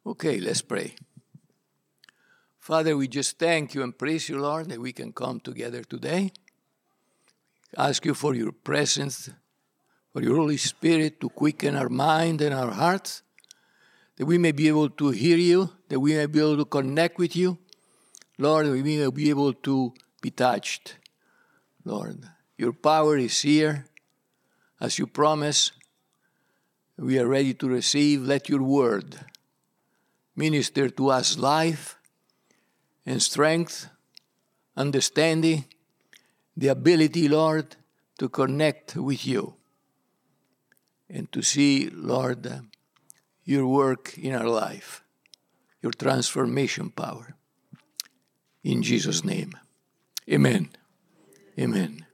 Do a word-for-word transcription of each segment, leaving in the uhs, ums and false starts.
Okay, let's pray. Father, we just thank you and praise you, Lord, that we can come together today. Ask you for your presence, for your Holy Spirit to quicken our mind and our hearts, that we may be able to hear you, that we may be able to connect with you. Lord, we may be able to be touched. Lord, your power is here. As you promise, we are ready to receive. Let your word minister to us life and strength, understanding, the ability, Lord, to connect with you and to see, Lord, your work in our life, your transformation power. In Jesus' name, amen. Amen.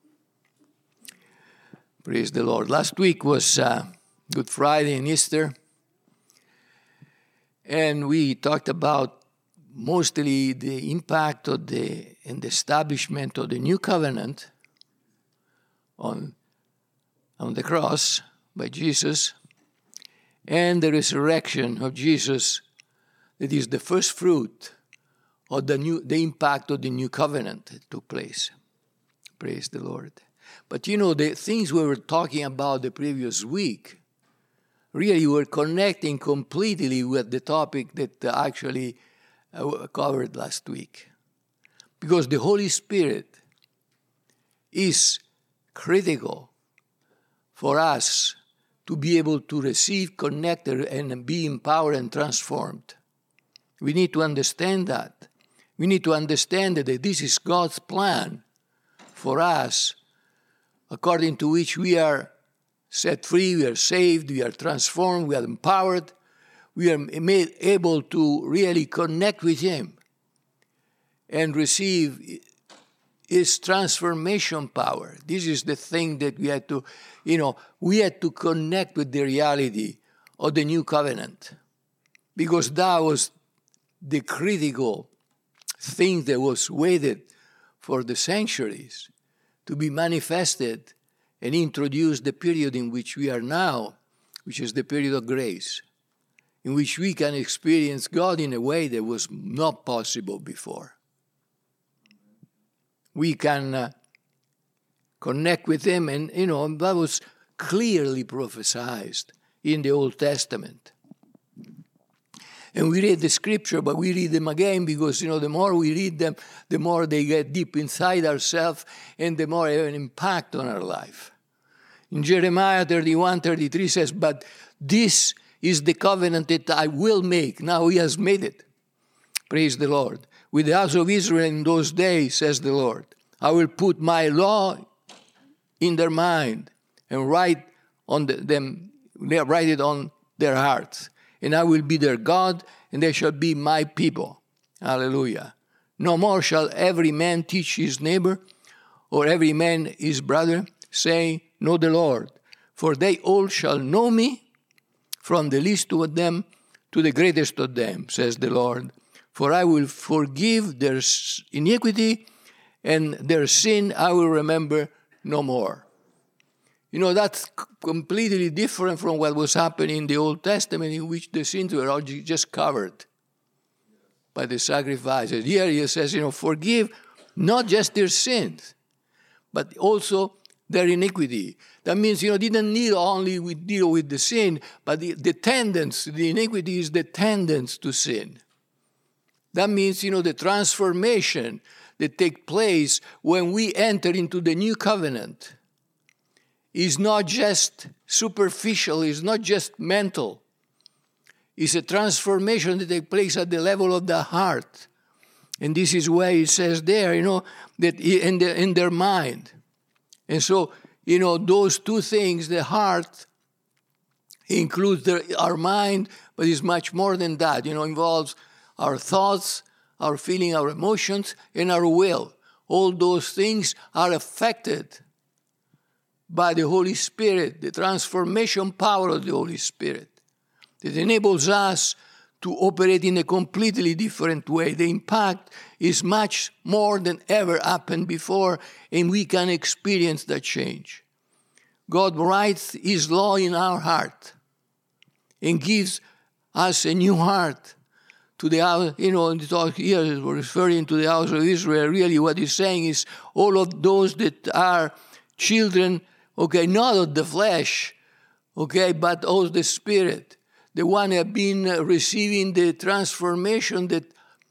Praise the Lord. Last week was uh, Good Friday and Easter. And we talked about mostly the impact of the and the establishment of the new covenant on, on the cross by Jesus, and the resurrection of Jesus, that is the first fruit of the new the impact of the new covenant that took place. Praise the Lord. But you know, the things we were talking about the previous week really were connecting completely with the topic that actually uh, covered last week. Because the Holy Spirit is critical for us to be able to receive, connect, and be empowered and transformed. We need to understand that. We need to understand that this is God's plan for us, according to which we are set free, we are saved, we are transformed, we are empowered, we are made able to really connect with Him and receive His transformation power. This is the thing that we had to, you know, we had to connect with the reality of the new covenant, because that was the critical thing that was waited for the centuries to be manifested and introduce the period in which we are now, which is the period of grace, in which we can experience God in a way that was not possible before. We can uh, connect with Him, and, you know, that was clearly prophesied in the Old Testament. And we read the scripture, but we read them again because, you know, the more we read them, the more they get deep inside ourselves and the more they have an impact on our life. In Jeremiah thirty-one, thirty-three says, but this is the covenant that I will make. Now He has made it. Praise the Lord. With the house of Israel in those days, says the Lord, I will put my law in their mind and write on the, them, write it on their hearts. And I will be their God, and they shall be my people. Hallelujah. No more shall every man teach his neighbor, or every man his brother, saying, know the Lord. For they all shall know me, from the least of them to the greatest of them, says the Lord. For I will forgive their iniquity, and their sin I will remember no more. You know, that's completely different from what was happening in the Old Testament, in which the sins were all just covered by the sacrifices. Here He says, you know, forgive not just their sins, but also their iniquity. That means, you know, didn't need only we deal with the sin, but the, the tendency, the iniquity is the tendency to sin. That means, you know, the transformation that takes place when we enter into the new covenant is not just superficial, is not just mental. It's a transformation that takes place at the level of the heart. And this is why it says there, you know, that in, the, in their mind. And so, you know, those two things, the heart includes the, our mind, but it's much more than that. You know, involves our thoughts, our feeling, our emotions, and our will. All those things are affected by the Holy Spirit, the transformation power of the Holy Spirit that enables us to operate in a completely different way. The impact is much more than ever happened before, and we can experience that change. God writes His law in our heart and gives us a new heart to the house, you know, and talk here referring to the house of Israel. Really what he's saying is all of those that are children, okay, not of the flesh, okay, but of the Spirit. The one have been receiving the transformation that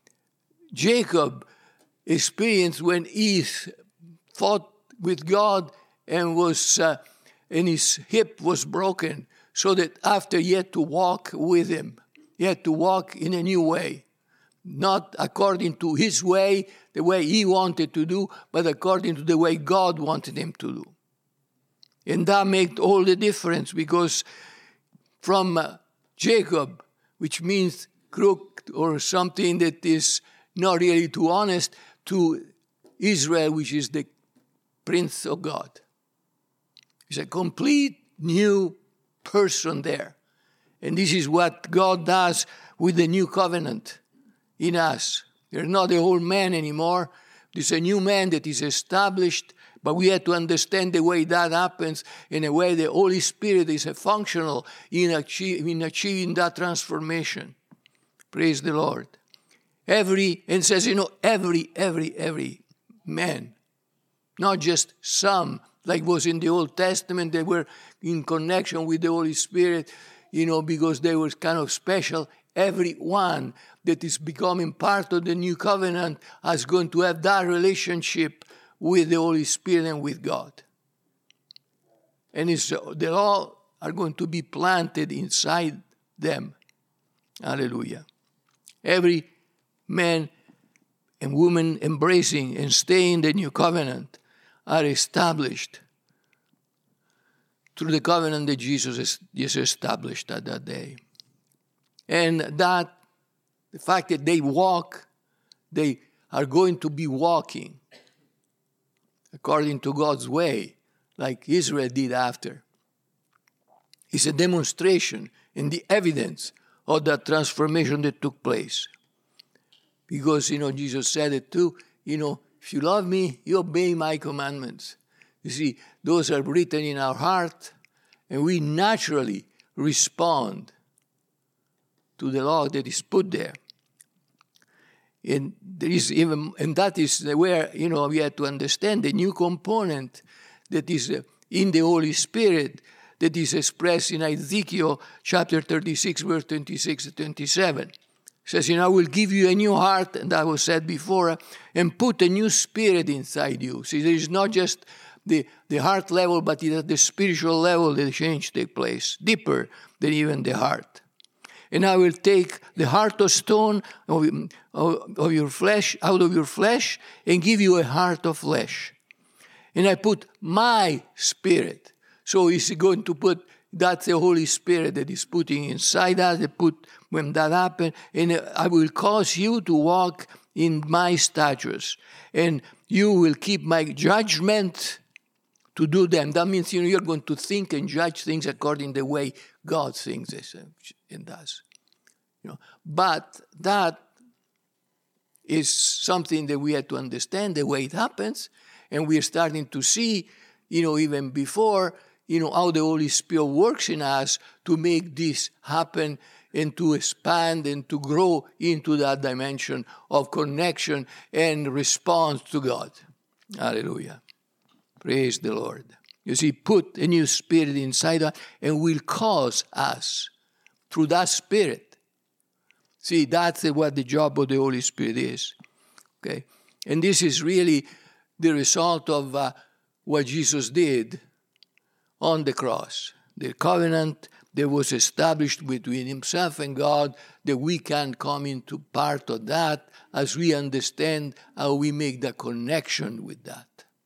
Jacob experienced when he fought with God and was uh, and his hip was broken, so that after he had to walk with him. He had to walk in a new way, not according to his way, the way he wanted to do, but according to the way God wanted him to do. And that made all the difference, because from uh, Jacob, which means crook or something that is not really too honest, to Israel, which is the Prince of God. It's a complete new person there. And this is what God does with the new covenant in us. You're not the old man anymore. There's a new man that is established, but we have to understand the way that happens, in a way the Holy Spirit is a functional in, achieve, in achieving that transformation. Praise the Lord. Every, and says, you know, every, every, every man, not just some, like was in the Old Testament, they were in connection with the Holy Spirit, you know, because they were kind of special. Everyone that is becoming part of the new covenant is going to have that relationship with the Holy Spirit and with God. And it's, they all are going to be planted inside them. Hallelujah. Every man and woman embracing and staying the new covenant are established through the covenant that Jesus has established at that day. And that, the fact that they walk, they are going to be walking according to God's way, like Israel did after, is a demonstration and the evidence of that transformation that took place. Because, you know, Jesus said it too, you know, if you love me, you obey my commandments. You see, those are written in our heart, and we naturally respond to the law that is put there. And there is even, and that is where, you know, we have to understand the new component that is in the Holy Spirit that is expressed in Ezekiel chapter thirty-six, verse twenty-six to twenty-seven. It says, you know, I will give you a new heart, and that was said before, and put a new spirit inside you. See, there is not just the, the heart level, but it at the spiritual level the change take place, deeper than even the heart. And I will take the heart of stone of, of, of your flesh, out of your flesh, and give you a heart of flesh. And I put my spirit. So he's going to put, that's the Holy Spirit that is putting inside us. They put, when that happens, and I will cause you to walk in my statutes. And you will keep my judgment to do them. That means, you know, you're going to think and judge things according to the way God thinks and does. You know, but that is something that we have to understand the way it happens, and we are starting to see, you know, even before, you know, how the Holy Spirit works in us to make this happen and to expand and to grow into that dimension of connection and response to God. Hallelujah. Praise the Lord. You see, put a new spirit inside us and will cause us, through that spirit. See, that's what the job of the Holy Spirit is. Okay? And this is really the result of uh, what Jesus did on the cross. The covenant that was established between himself and God, that we can come into part of that as we understand how we make the connection with that.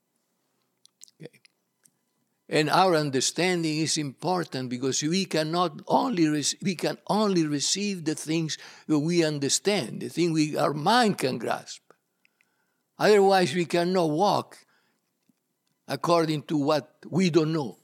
And our understanding is important because we cannot only rec- we can only receive the things that we understand, the thing we our mind can grasp. Otherwise, we cannot walk according to what we don't know.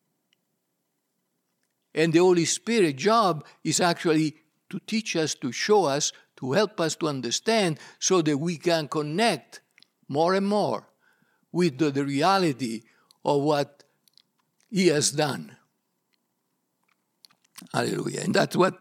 And the Holy Spirit's job is actually to teach us, to show us, to help us to understand, so that we can connect more and more with the, the reality of what He has done. Hallelujah. And that's what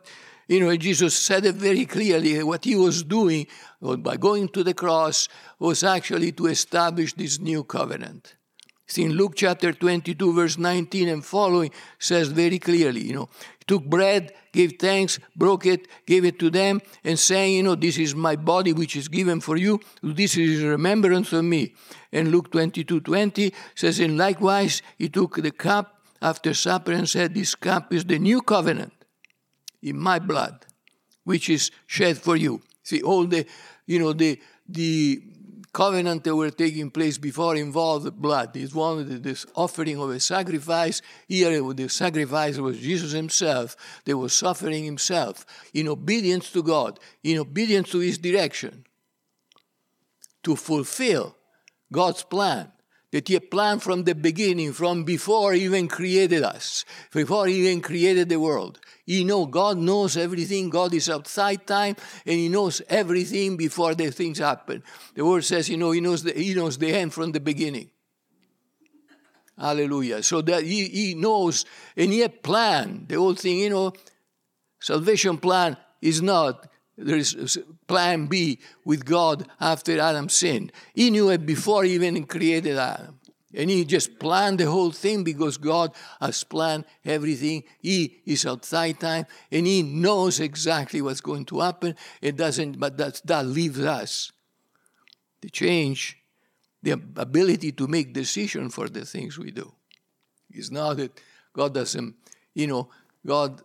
You know, Jesus said it very clearly. What he was doing by going to the cross was actually to establish this new covenant. See, in Luke chapter twenty-two, verse nineteen and following, says very clearly, you know, he took bread, gave thanks, broke it, gave it to them, and saying, you know, this is my body which is given for you. This is in remembrance of me. And Luke twenty-two, twenty says, and likewise he took the cup after supper and said, this cup is the new covenant in my blood, which is shed for you. See, all the, you know, the the covenant that were taking place before involved blood. It's one of the, this offering of a sacrifice. Here, the sacrifice was Jesus himself. They were suffering himself in obedience to God, in obedience to his direction, to fulfill God's plan that he had planned from the beginning, from before he even created us, before he even created the world. You know, God knows everything. God is outside time, and he knows everything before the things happen. The word says, you know, he knows the, he knows the end from the beginning. Hallelujah. So that he, he knows, and he had planned the whole thing. You know, salvation plan is not, there is plan B with God after Adam sinned. He knew it before he even created Adam. And he just planned the whole thing because God has planned everything. He is outside time, and he knows exactly what's going to happen. It doesn't, but that, that leaves us the change, the ability to make decision for the things we do. It's not that God doesn't, you know, God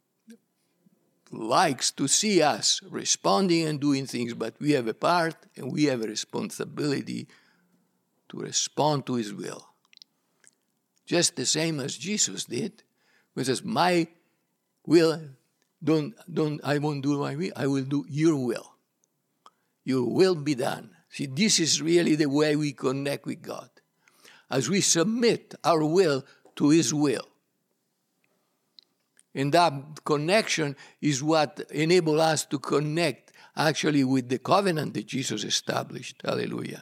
likes to see us responding and doing things, but we have a part and we have a responsibility to respond to his will. Just the same as Jesus did. He says, my will, don't, don't, I won't do my will, I will do your will. Your will be done. See, this is really the way we connect with God. As we submit our will to his will. And that connection is what enables us to connect actually with the covenant that Jesus established. Hallelujah.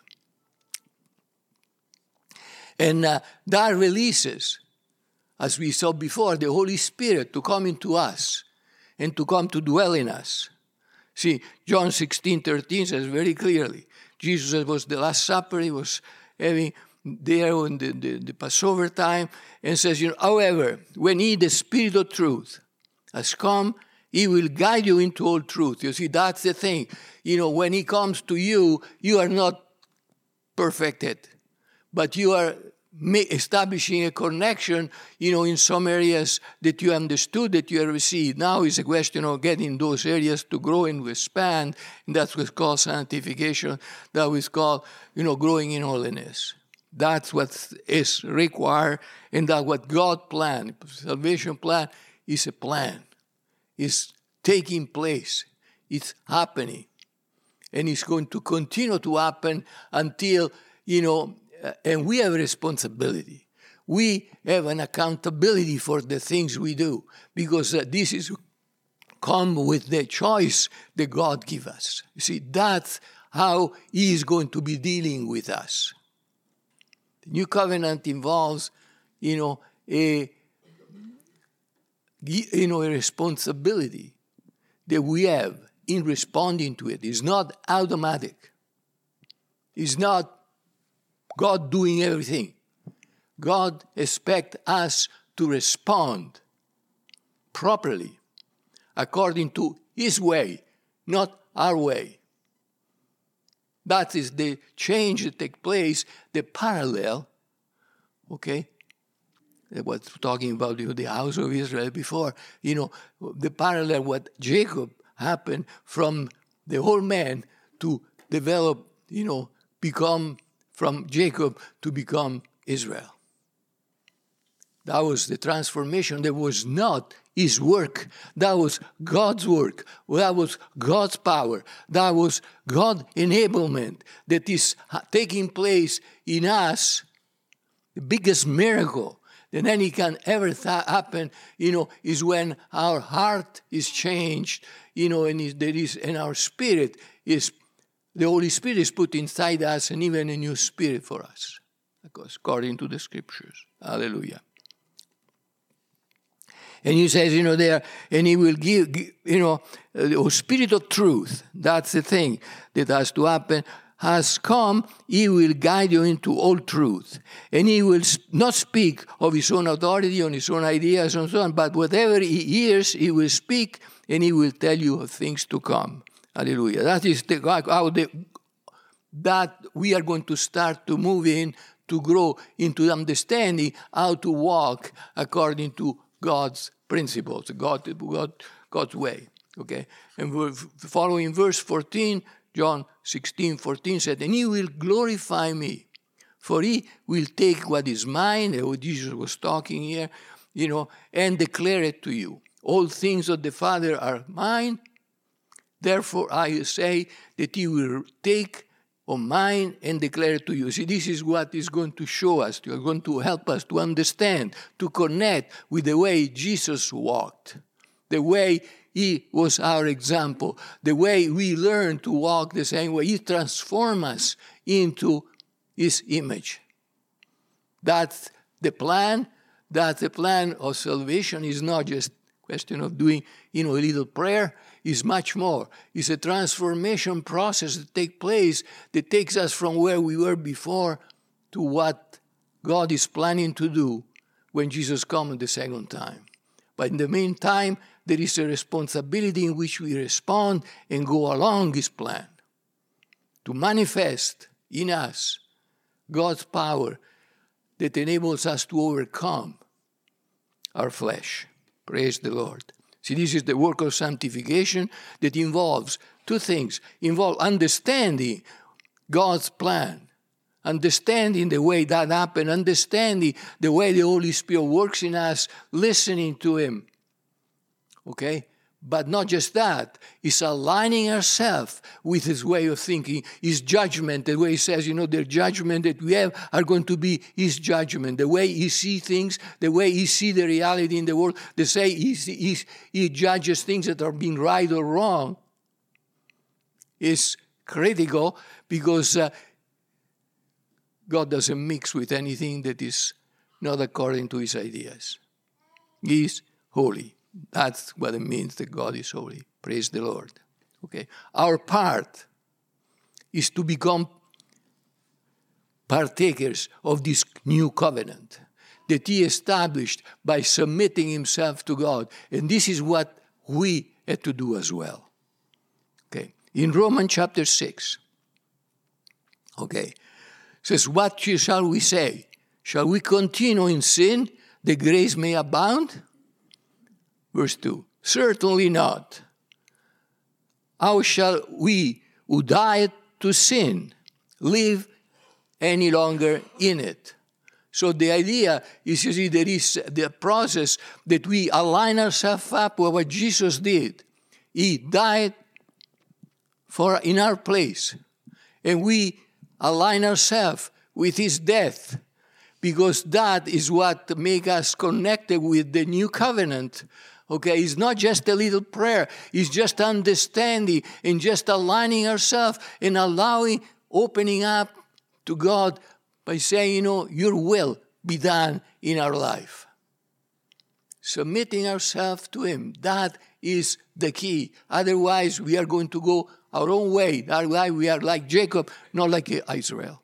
And uh, that releases, as we saw before, the Holy Spirit to come into us and to come to dwell in us. See, John sixteen thirteen says very clearly, Jesus was the Last Supper, he was having there in the, the, the Passover time, and says, you know, however, when he, the Spirit of truth, has come, he will guide you into all truth. You see, that's the thing. You know, when he comes to you, you are not perfected, but you are establishing a connection, you know, in some areas that you understood, that you have received. Now it's a question of getting those areas to grow and to expand, and that's what's called sanctification. That is called, you know, growing in holiness. That's what is required, and that's what God planned. Salvation plan is a plan. It's taking place. It's happening. And it's going to continue to happen until, you know, and we have a responsibility. We have an accountability for the things we do, because uh, this is come with the choice that God gives us. You see, that's how he is going to be dealing with us. The new covenant involves, you know, a, you know, a responsibility that we have in responding to it. It's not automatic. It's not God doing everything. God expects us to respond properly according to his way, not our way. That is the change that takes place, the parallel, okay? I was talking about, you know, the house of Israel before. You know, the parallel what Jacob happened from the whole man to develop, you know, become from Jacob to become Israel. That was the transformation. That was not his work. That was God's work. That was God's power. That was God's enablement that is taking place in us. The biggest miracle that any can ever th- happen, you know, is when our heart is changed, you know, and is, there is, and our spirit is, the Holy Spirit is put inside us, and even a new spirit for us, according to the Scriptures. Hallelujah. And he says, you know, there, and he will give, give you know, the spirit of truth. That's the thing that has to happen. Has come, he will guide you into all truth. And he will not speak of his own authority, on his own ideas and so on, but whatever he hears, he will speak and he will tell you of things to come. Hallelujah. That is the, how the, that we are going to start to move in, to grow into understanding how to walk according to God's principles, God, God, God's way. Okay? And we're following verse fourteen, John sixteen, fourteen said, and he will glorify me, for he will take what is mine, what Jesus was talking here, you know, and declare it to you. All things of the Father are mine, therefore I say that he will take of mine and declare it to you. See, this is what is going to show us, to, going to help us to understand, to connect with the way Jesus walked, the way he was our example, the way we learn to walk the same way. He transformed us into his image. That's the plan. That's the plan of salvation. Is not just a question of doing, you know, a little prayer. It's much more. It's a transformation process that takes place, that takes us from where we were before to what God is planning to do when Jesus comes the second time. But in the meantime, there is a responsibility in which we respond and go along his plan to manifest in us God's power that enables us to overcome our flesh. Praise the Lord. See, this is the work of sanctification that involves two things. Involve understanding God's plan, understanding the way that happened, understanding the way the Holy Spirit works in us, listening to him. Okay? But not just that. It's aligning ourselves with his way of thinking, his judgment, the way he says, you know, the judgment that we have are going to be his judgment. The way he sees things, the way he sees the reality in the world, they say he, he, he judges things that are being right or wrong is critical because uh, God doesn't mix with anything that is not according to his ideas. He is holy. That's what it means that God is holy. Praise the Lord. Okay. Our part is to become partakers of this new covenant that he established by submitting himself to God. And this is what we had to do as well. Okay. In Romans chapter six, okay, it says, what shall we say? Shall we continue in sin that grace may abound? Verse two, certainly not. How shall we who died to sin live any longer in it? So the idea is, you see, there is the process that we align ourselves up with what Jesus did. He died for in our place. And we align ourselves with his death, because that is what makes us connected with the new covenant. Okay, it's not just a little prayer. It's just understanding and just aligning ourselves and allowing, opening up to God by saying, you know, your will be done in our life. Submitting ourselves to him. That is the key. Otherwise, we are going to go our own way. That's why we are like Jacob, not like Israel.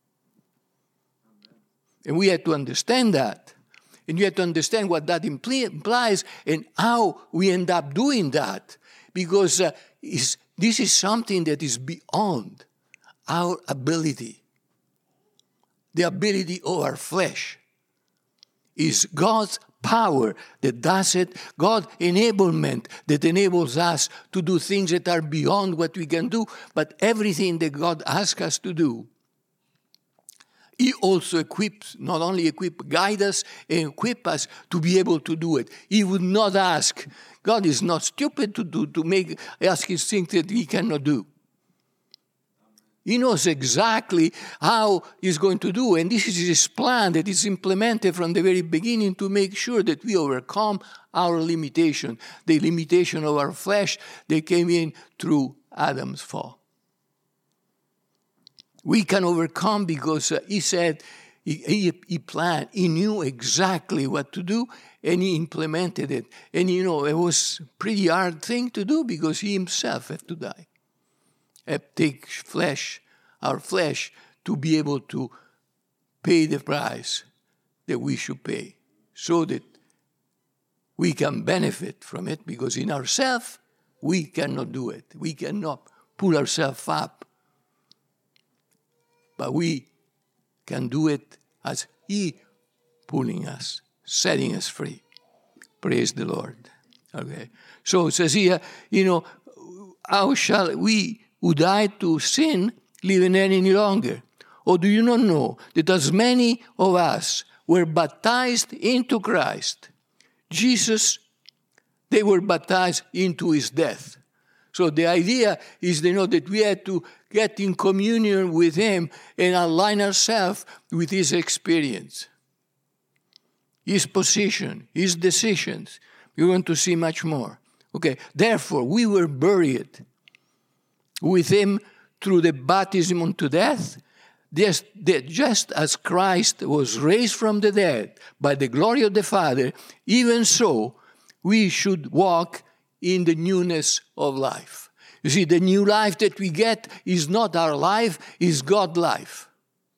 And we have to understand that. And you have to understand what that impl- implies and how we end up doing that. Because uh, is, this is something that is beyond our ability. The ability of our flesh. Is God's power that does it. God's enablement that enables us to do things that are beyond what we can do. But everything that God asks us to do, he also equips, not only equip, guide us and equip us to be able to do it. He would not ask. God is not stupid to do, to make, ask his things that he cannot do. He knows exactly how he's going to do. And this is his plan that is implemented from the very beginning to make sure that we overcome our limitation. The limitation of our flesh, they came in through Adam's fall. We can overcome because uh, he said, he, he, he planned, he knew exactly what to do, and he implemented it. And, you know, it was a pretty hard thing to do because he himself had to die. Had to take flesh, our flesh, to be able to pay the price that we should pay so that we can benefit from it, because in ourselves, we cannot do it. We cannot pull ourselves up. But we can do it as he pulling us, setting us free. Praise the Lord. Okay. So it says here, you know, how shall we who died to sin live in any longer? Or do you not know that as many of us were baptized into Christ, Jesus, they were baptized into his death. So the idea is, you know, that we had to get in communion with him and align ourselves with his experience, his position, his decisions. We're going to see much more. Okay, therefore, we were buried with him through the baptism unto death, just, just as Christ was raised from the dead by the glory of the Father, even so we should walk in the newness of life. You see, the new life that we get is not our life, is God's life.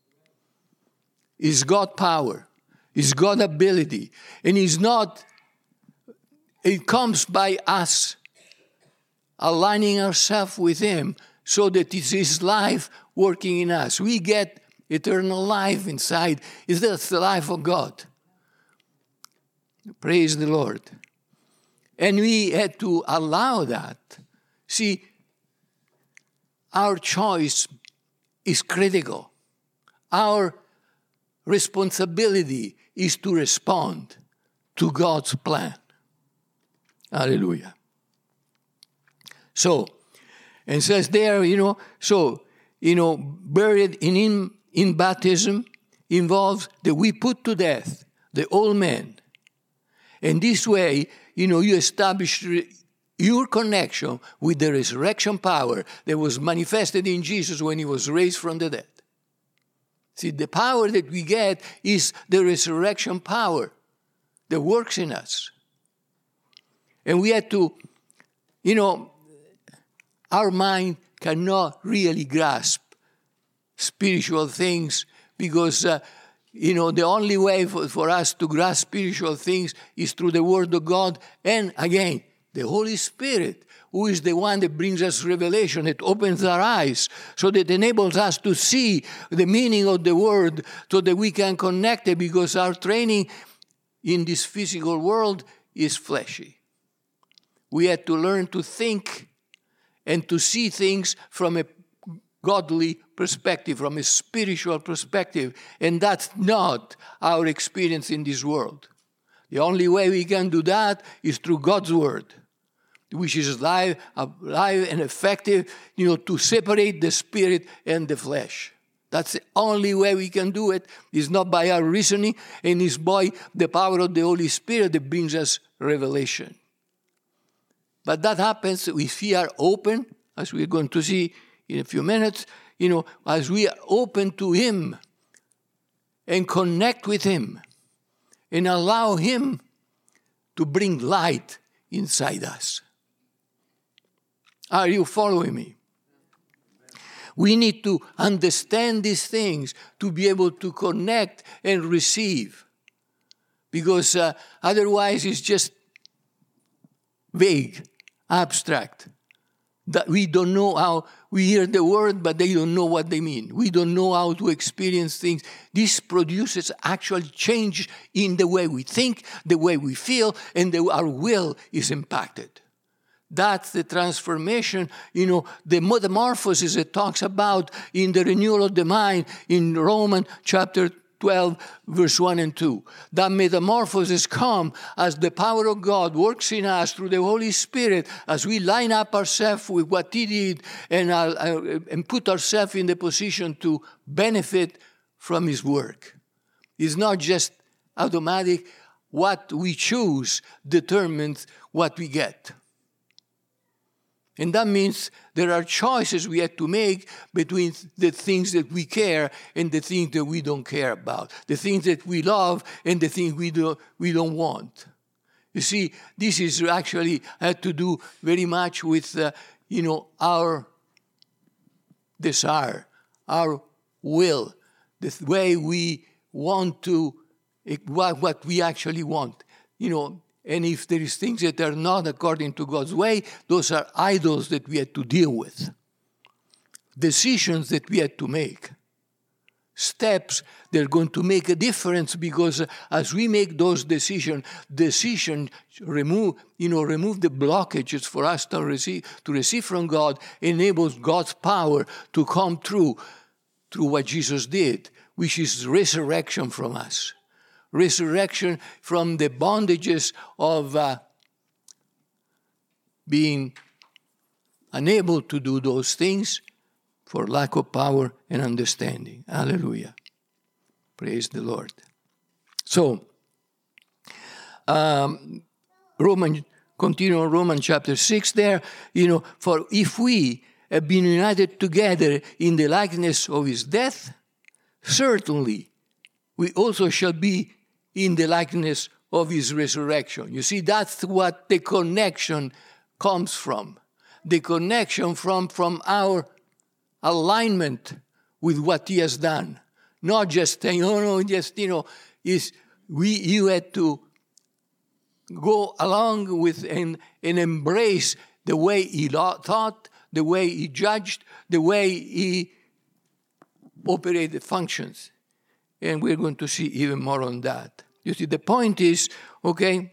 Is God's power, is God's ability. And it's not, it comes by us aligning ourselves with him so that it's his life working in us. We get eternal life inside. Is that the life of God? Praise the Lord. And we had to allow that. See, our choice is critical. Our responsibility is to respond to God's plan. Hallelujah. So, and it says there, you know, so, you know, buried in him in baptism involves that we put to death the old man. And this way, you know, you establish your connection with the resurrection power that was manifested in Jesus when he was raised from the dead. See, the power that we get is the resurrection power that works in us. And we had to, you know, our mind cannot really grasp spiritual things because, uh, you know, the only way for, for us to grasp spiritual things is through the Word of God. And again, the Holy Spirit, who is the one that brings us revelation, that opens our eyes, so that enables us to see the meaning of the Word so that we can connect it, because our training in this physical world is fleshy. We had to learn to think and to see things from a godly perspective, from a spiritual perspective. And that's not our experience in this world. The only way we can do that is through God's Word, which is live, alive and effective, you know, to separate the spirit and the flesh. That's the only way we can do it. It's not by our reasoning, and it's by the power of the Holy Spirit that brings us revelation. But that happens if we are open, as we're going to see in a few minutes, you know, as we are open to him and connect with him and allow him to bring light inside us. Are you following me? We need to understand these things to be able to connect and receive. Because uh, otherwise it's just vague, abstract. That we don't know how, we hear the word, but they don't know what they mean. We don't know how to experience things. This produces actual change in the way we think, the way we feel, and the, our will is impacted. That's the transformation, you know, the metamorphosis it talks about in the renewal of the mind in Romans chapter twelve, verse one and two. That metamorphosis comes as the power of God works in us through the Holy Spirit as we line up ourselves with what he did and, uh, and put ourselves in the position to benefit from his work. It's not just automatic. What we choose determines what we get. And that means there are choices we have to make between the things that we care and the things that we don't care about, the things that we love and the things we don't, we don't want. You see, this is actually had to do very much with, uh, you know, our desire, our will, the way we want to, what, what we actually want, you know. And if there is things that are not according to God's way, those are idols that we had to deal with. Decisions that we had to make. Steps that are going to make a difference, because as we make those decisions, decision remove, you know, remove the blockages for us to receive, to receive from God, enables God's power to come through, through what Jesus did, which is resurrection from us. Resurrection from the bondages of uh, being unable to do those things for lack of power and understanding. Hallelujah. Praise the Lord. So, um, Roman, continue on Romans chapter six there, you know, for if we have been united together in the likeness of his death, certainly we also shall be in the likeness of his resurrection. You see, that's what the connection comes from. The connection from, from our alignment with what he has done. Not just saying, oh no, just, you know, is we you had to go along with and, and embrace the way he thought, the way he judged, the way he operated functions. And we're going to see even more on that. You see, the point is, okay,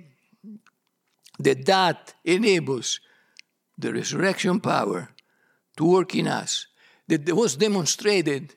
that that enables the resurrection power to work in us. That was demonstrated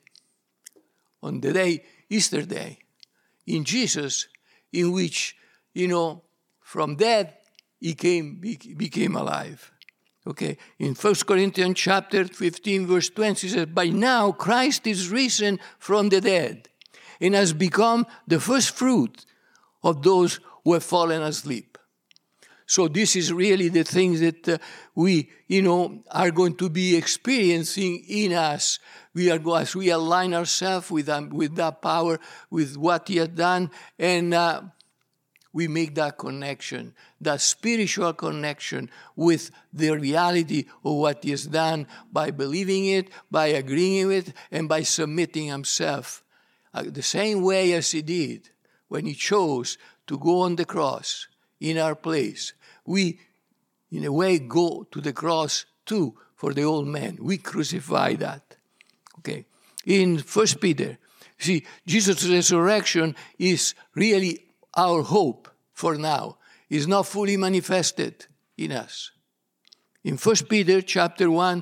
on the day, Easter Day, in Jesus, in which, you know, from death, he came, became alive. Okay, in First Corinthians chapter fifteen, verse twenty, it says, by now Christ is risen from the dead and has become the first fruit of those who have fallen asleep. So this is really the things that uh, we, you know, are going to be experiencing in us. We are going, as we align ourselves with um, with that power, with what he has done, and uh, we make that connection, that spiritual connection with the reality of what he has done by believing it, by agreeing with it, and by submitting himself. Uh, the same way as he did when he chose to go on the cross in our place. We, in a way, go to the cross too for the old man. We crucify that. Okay. In First Peter, see, Jesus' resurrection is really our hope for now. It's not fully manifested in us. In First Peter chapter one,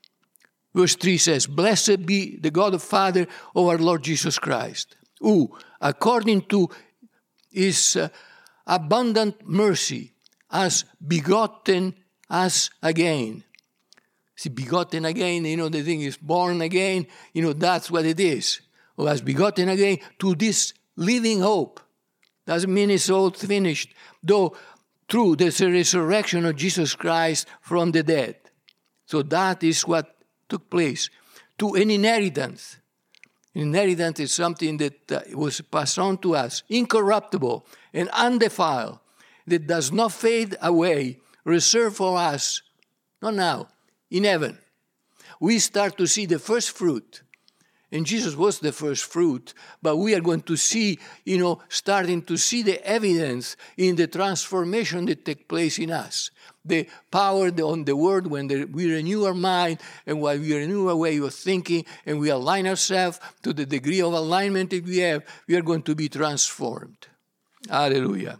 verse three says, blessed be the God and Father of our Lord Jesus Christ, who, according to his uh, abundant mercy, has begotten us again. See, begotten again, you know, the thing is born again, you know, that's what it is. Who has begotten again to this living hope. Doesn't mean it's all finished, though through the resurrection of Jesus Christ from the dead. So that is what took place. To an inheritance. Inheritance is something that uh, was passed on to us, incorruptible and undefiled, that does not fade away, reserved for us, not now, in heaven. We start to see the first fruit. And Jesus was the first fruit, but we are going to see, you know, starting to see the evidence in the transformation that takes place in us. The power on the word when the, we renew our mind, and while we renew our way of thinking, and we align ourselves to the degree of alignment that we have, we are going to be transformed. Hallelujah.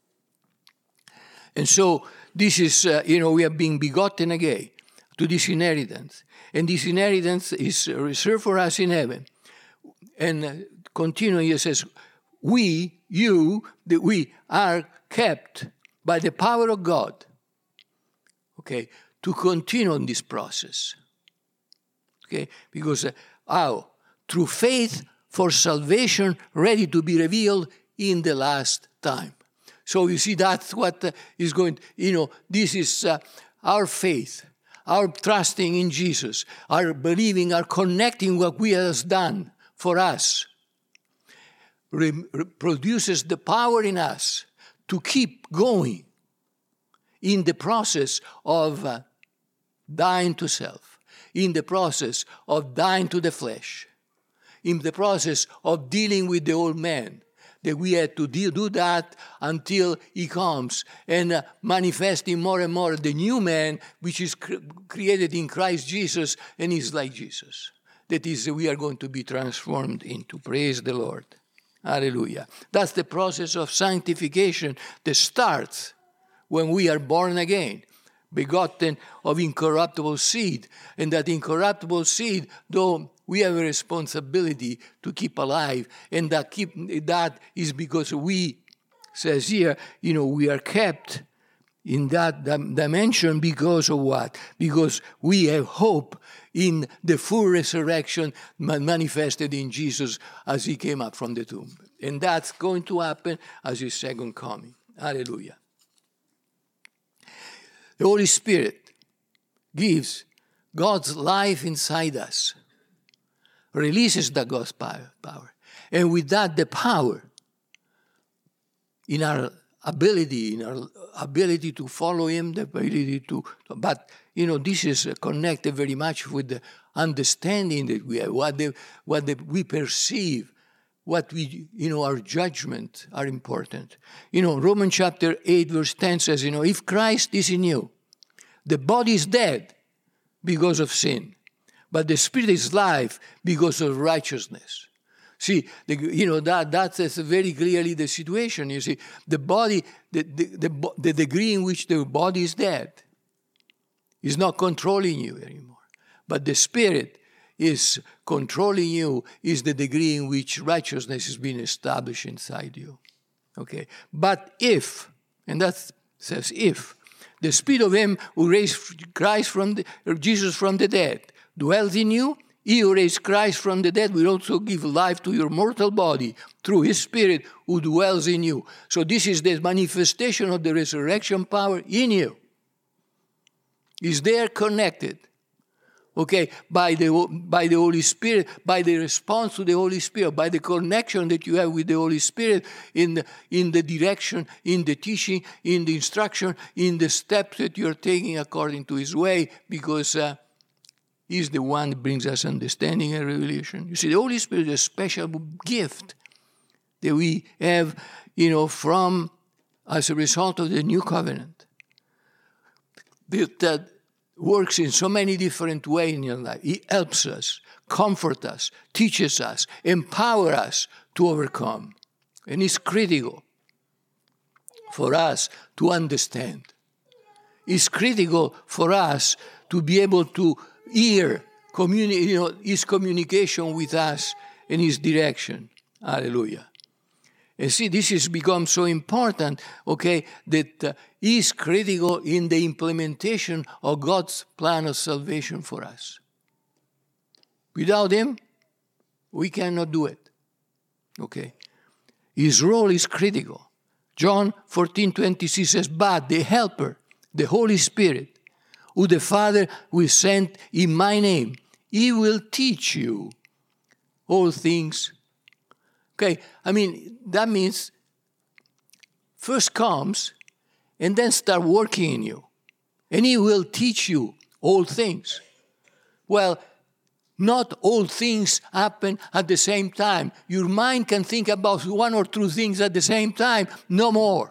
And so this is, uh, you know, we are being begotten again to this inheritance. And this inheritance is reserved for us in heaven. And uh, continuing, it says, we, you, that we are kept by the power of God, okay, to continue on this process. Okay, because uh, how? Through faith for salvation ready to be revealed in the last time. So you see, that's what uh, is going, you know, this is uh, our faith. Our trusting in Jesus, our believing, our connecting what He has done for us, re- re- produces the power in us to keep going in the process of uh, dying to self, in the process of dying to the flesh, in the process of dealing with the old man, that we had to do that until he comes and uh, manifesting more and more the new man, which is cr- created in Christ Jesus and is like Jesus. That is, we are going to be transformed into. Praise the Lord. Hallelujah. That's the process of sanctification that starts when we are born again, begotten of incorruptible seed. And that incorruptible seed, though we have a responsibility to keep alive, and that keep that is because we, says here, you know, we are kept in that dimension because of what? Because we have hope in the full resurrection manifested in Jesus as he came up from the tomb. And that's going to happen as his second coming. Hallelujah. The Holy Spirit gives God's life inside us, releases the God's power, and with that the power in our ability, in our ability to follow him, the ability to, but, you know, this is connected very much with the understanding that we have, what, the, what the, we perceive, what we, you know, our judgment are important. You know, Romans chapter eight, verse ten says, you know, if Christ is in you, the body is dead because of sin, but the spirit is life because of righteousness. See, the, you know, that that's very clearly the situation. You see, the body, the, the, the, the degree in which the body is dead is not controlling you anymore. But the spirit is controlling you, is the degree in which righteousness is being established inside you. Okay? But if, and that says if, the spirit of him who raised Christ from the, or Jesus from the dead dwells in you, he who raised Christ from the dead will also give life to your mortal body through his Spirit who dwells in you. So this is the manifestation of the resurrection power in you. Is there connected, okay, by the, by the Holy Spirit, by the response to the Holy Spirit, by the connection that you have with the Holy Spirit in the, in the direction, in the teaching, in the instruction, in the steps that you're taking according to his way, because uh, he's the one that brings us understanding and revelation. You see, the Holy Spirit is a special gift that we have, you know, from, as a result of the new covenant. That, that works in so many different ways in your life. He helps us, comforts us, teaches us, empowers us to overcome. And it's critical for us to understand. It's critical for us to be able to hear, communi- you know, his communication with us and his direction. Hallelujah. And see, this has become so important, okay, that uh, is critical in the implementation of God's plan of salvation for us. Without him, we cannot do it. Okay? His role is critical. John fourteen twenty-six says, but the Helper, the Holy Spirit, who the Father will send in my name, he will teach you all things. Okay, I mean, that means first comes and then start working in you. And he will teach you all things. Well, not all things happen at the same time. Your mind can think about one or two things at the same time, no more.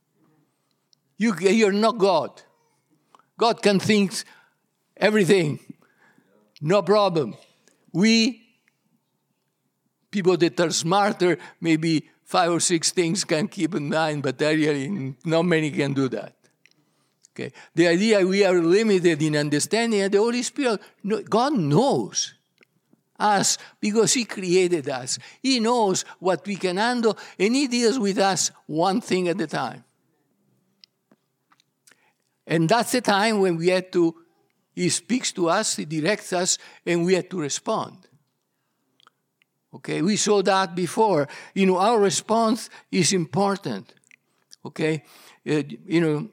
You, you're not God. God can think everything, no problem. We, people that are smarter, maybe five or six things can keep in mind, but really not many can do that. Okay. The idea we are limited in understanding, and the Holy Spirit, God knows us because he created us. He knows what we can handle, and he deals with us one thing at a time. And that's the time when we have to, he speaks to us, he directs us, and we have to respond. Okay, we saw that before. You know, our response is important. Okay, uh, you know,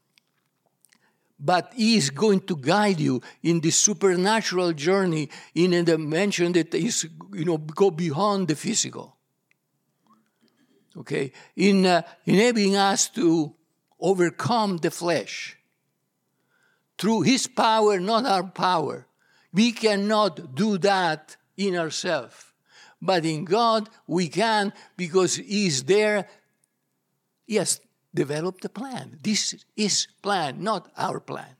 but he is going to guide you in this supernatural journey in a dimension that is, you know, go beyond the physical. Okay, in uh, enabling us to overcome the flesh. Through his power, not our power. We cannot do that in ourselves. But in God, we can, because he's there. He has developed a plan. This is his plan, not our plan.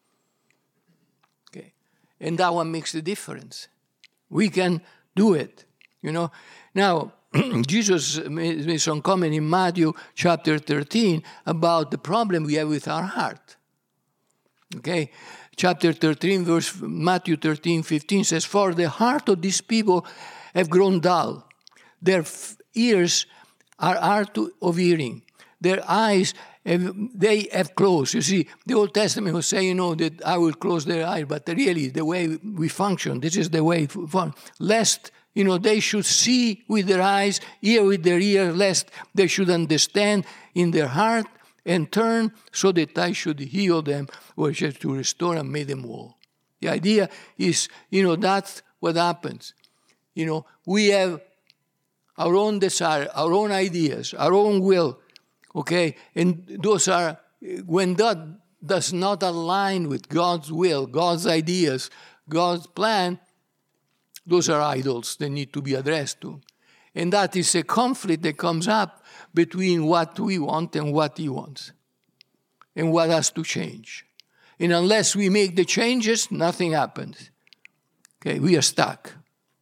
Okay, and that one makes the difference. We can do it, you know. Now, Jesus made some comment in Matthew chapter thirteen about the problem we have with our heart. Okay, chapter thirteen, verse Matthew thirteen, fifteen says, "For the heart of these people have grown dull. Their f- ears are hard to, of hearing. Their eyes, have, they have closed." You see, the Old Testament was saying, you know, that I will close their eyes, but really the way we function, this is the way, for, lest, you know, they should see with their eyes, hear with their ears, lest they should understand in their heart and turn so that I should heal them, or just to restore and make them whole. The idea is, you know, that's what happens. You know, we have our own desire, our own ideas, our own will, okay? And those are, when that does not align with God's will, God's ideas, God's plan, those are idols that need to be addressed to. And that is a conflict that comes up between what we want and what he wants, and what has to change. And unless we make the changes, nothing happens. Okay, we are stuck.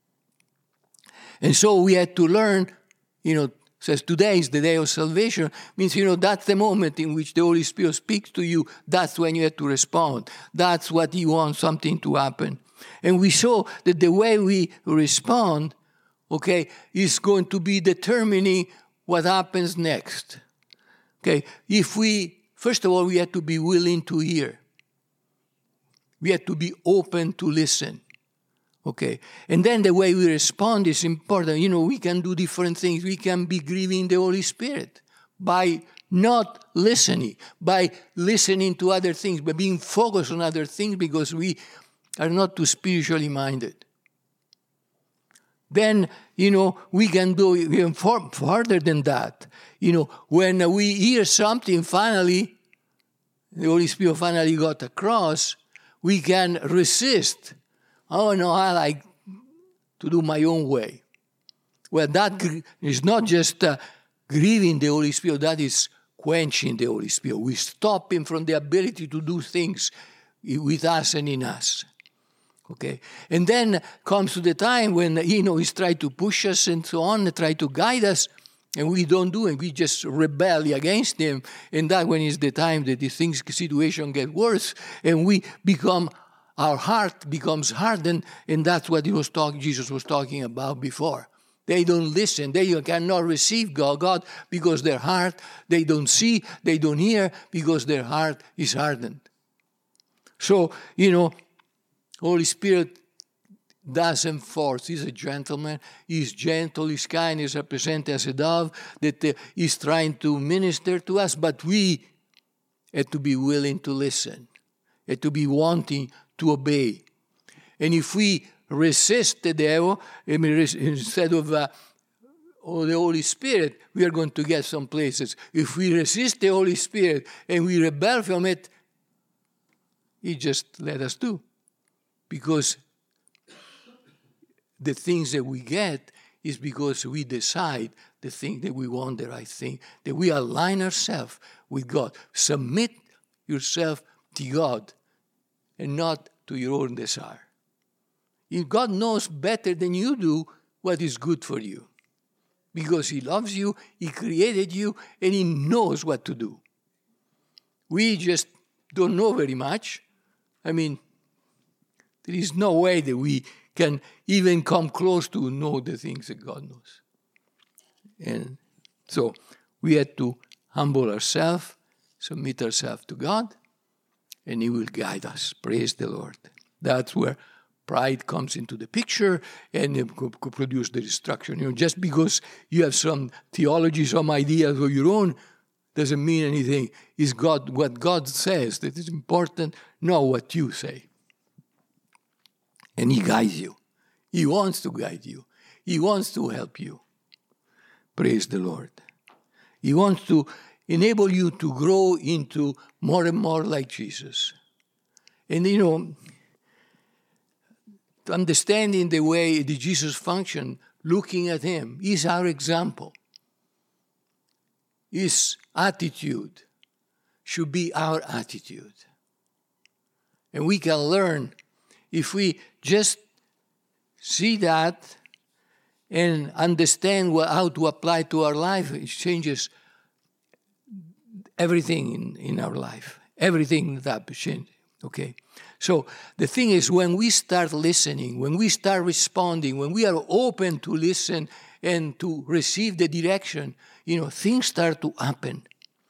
And so we had to learn, you know, says today is the day of salvation, means, you know, that's the moment in which the Holy Spirit speaks to you. That's when you have to respond. That's what he wants something to happen. And we saw that the way we respond, okay, is going to be determining what happens next. Okay, if we, first of all, we have to be willing to hear. We have to be open to listen. Okay, and then the way we respond is important. You know, we can do different things. We can be grieving the Holy Spirit by not listening, by listening to other things, by being focused on other things because we are not too spiritually minded. Then, you know, we can do even further than that. You know, when we hear something, finally, the Holy Spirit finally got across, we can resist. Oh, no, I like to do my own way. Well, that is not just uh, grieving the Holy Spirit, that is quenching the Holy Spirit. We stop him from the ability to do things with us and in us. Okay? And then comes to the time when, you know, he's trying to push us and so on, try to guide us, and we don't do it. We just rebel against him. And that when is the time that the things, situation get worse, and we become our heart becomes hardened, and that's what he was talking, Jesus was talking about before. They don't listen. They cannot receive God, God because their heart, they don't see, they don't hear because their heart is hardened. So, you know, Holy Spirit doesn't force. He's a gentleman. He's gentle. He's kind. He's represented as a dove that uh, is trying to minister to us, but we have to be willing to listen, have to be wanting to obey. And if we resist the devil, I mean, instead of uh, oh, the Holy Spirit, we are going to get some places. If we resist the Holy Spirit and we rebel from it, he just let us do. Because the things that we get is because we decide the thing that we want, the right thing, that we align ourselves with God. Submit yourself to God and not to your own desire. If God knows better than you do what is good for you. Because he loves you, he created you, and he knows what to do. We just don't know very much. I mean, there is no way that we can even come close to know the things that God knows. And so we have to humble ourselves, submit ourselves to God, and he will guide us. Praise the Lord. That's where pride comes into the picture and it could, could produce the destruction. You know, just because you have some theology, some ideas of your own, doesn't mean anything. It's God, what God says that is important, not what you say. And he guides you. He wants to guide you. He wants to help you. Praise the Lord. He wants to enable you to grow into more and more like Jesus. And, you know, understanding the way that Jesus functioned, looking at him, is our example. His attitude should be our attitude. And we can learn if we just see that and understand what, how to apply to our life. It changes everything in, in our life. Everything that changes. Okay? So the thing is, when we start listening, when we start responding, when we are open to listen and to receive the direction, you know, things start to happen.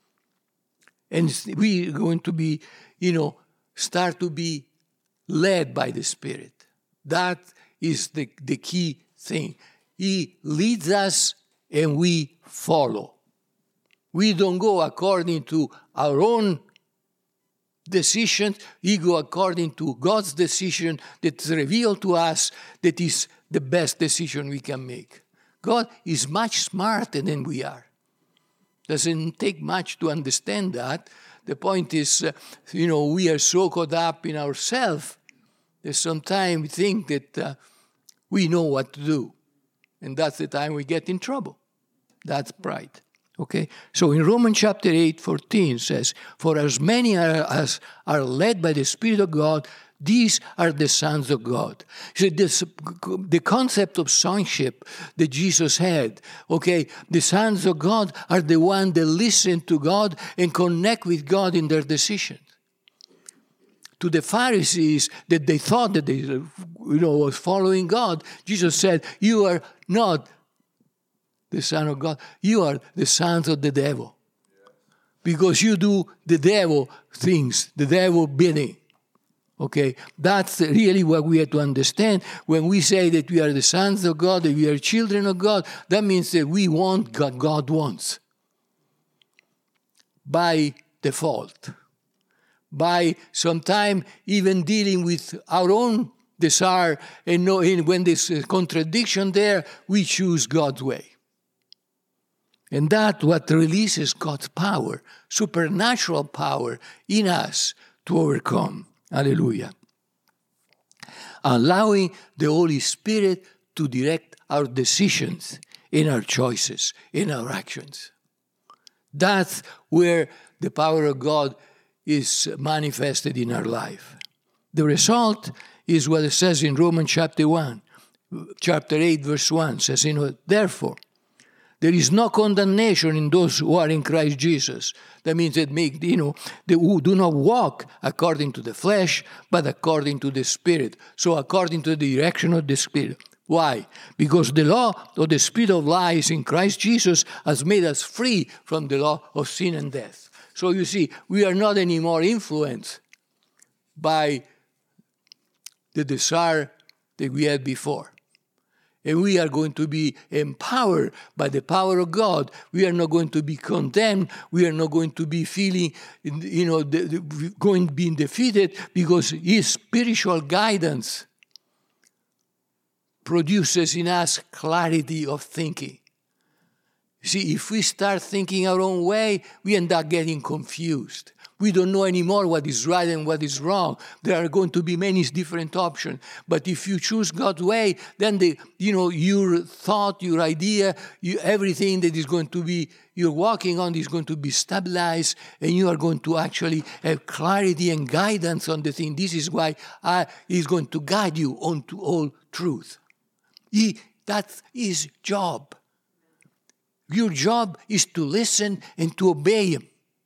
And we're going to be, you know, start to be led by the Spirit. That is the, the key thing. He leads us and we follow. We don't go according to our own decisions. We go according to God's decision that's revealed to us that is the best decision we can make. God is much smarter than we are. Doesn't take much to understand that. The point is, uh, you know, we are so caught up in ourselves that sometimes we think that uh, we know what to do. And that's the time we get in trouble. That's pride. Okay? So in Romans chapter eight, fourteen says, for as many are, as are led by the Spirit of God, these are the sons of God. So this, the concept of sonship that Jesus had, okay, the sons of God are the ones that listen to God and connect with God in their decisions. To the Pharisees, that they thought that they, you know, was following God, Jesus said, you are not the Son of God. You are the sons of the devil. Because you do the devil things, the devil bidding. Okay, that's really what we have to understand. When we say that we are the sons of God, that we are children of God, that means that we want what God wants. By default. By sometimes even dealing with our own desire, and knowing when there's a contradiction there, we choose God's way. And that's what releases God's power, supernatural power in us to overcome. Hallelujah. Allowing the Holy Spirit to direct our decisions in our choices, in our actions. That's where the power of God is manifested in our life. The result is what it says in Romans chapter one, chapter eight, verse one, says, you know, therefore, there is no condemnation in those who are in Christ Jesus. That means that make, you know, they who do not walk according to the flesh, but according to the Spirit. So according to the direction of the Spirit. Why? Because the law of the Spirit of life in Christ Jesus has made us free from the law of sin and death. So you see, we are not anymore influenced by the desire that we had before. And we are going to be empowered by the power of God. We are not going to be condemned. We are not going to be feeling, you know, the, the, going being defeated, because His spiritual guidance produces in us clarity of thinking. See, if we start thinking our own way, we end up getting confused. We don't know anymore what is right and what is wrong. There are going to be many different options. But if you choose God's way, then the, you know, your thought, your idea, you, everything that is going to be, you're walking on is going to be stabilized, and you are going to actually have clarity and guidance on the thing. This is why I, He's going to guide you onto all truth. He, that's His job. Your job is to listen and to obey Him.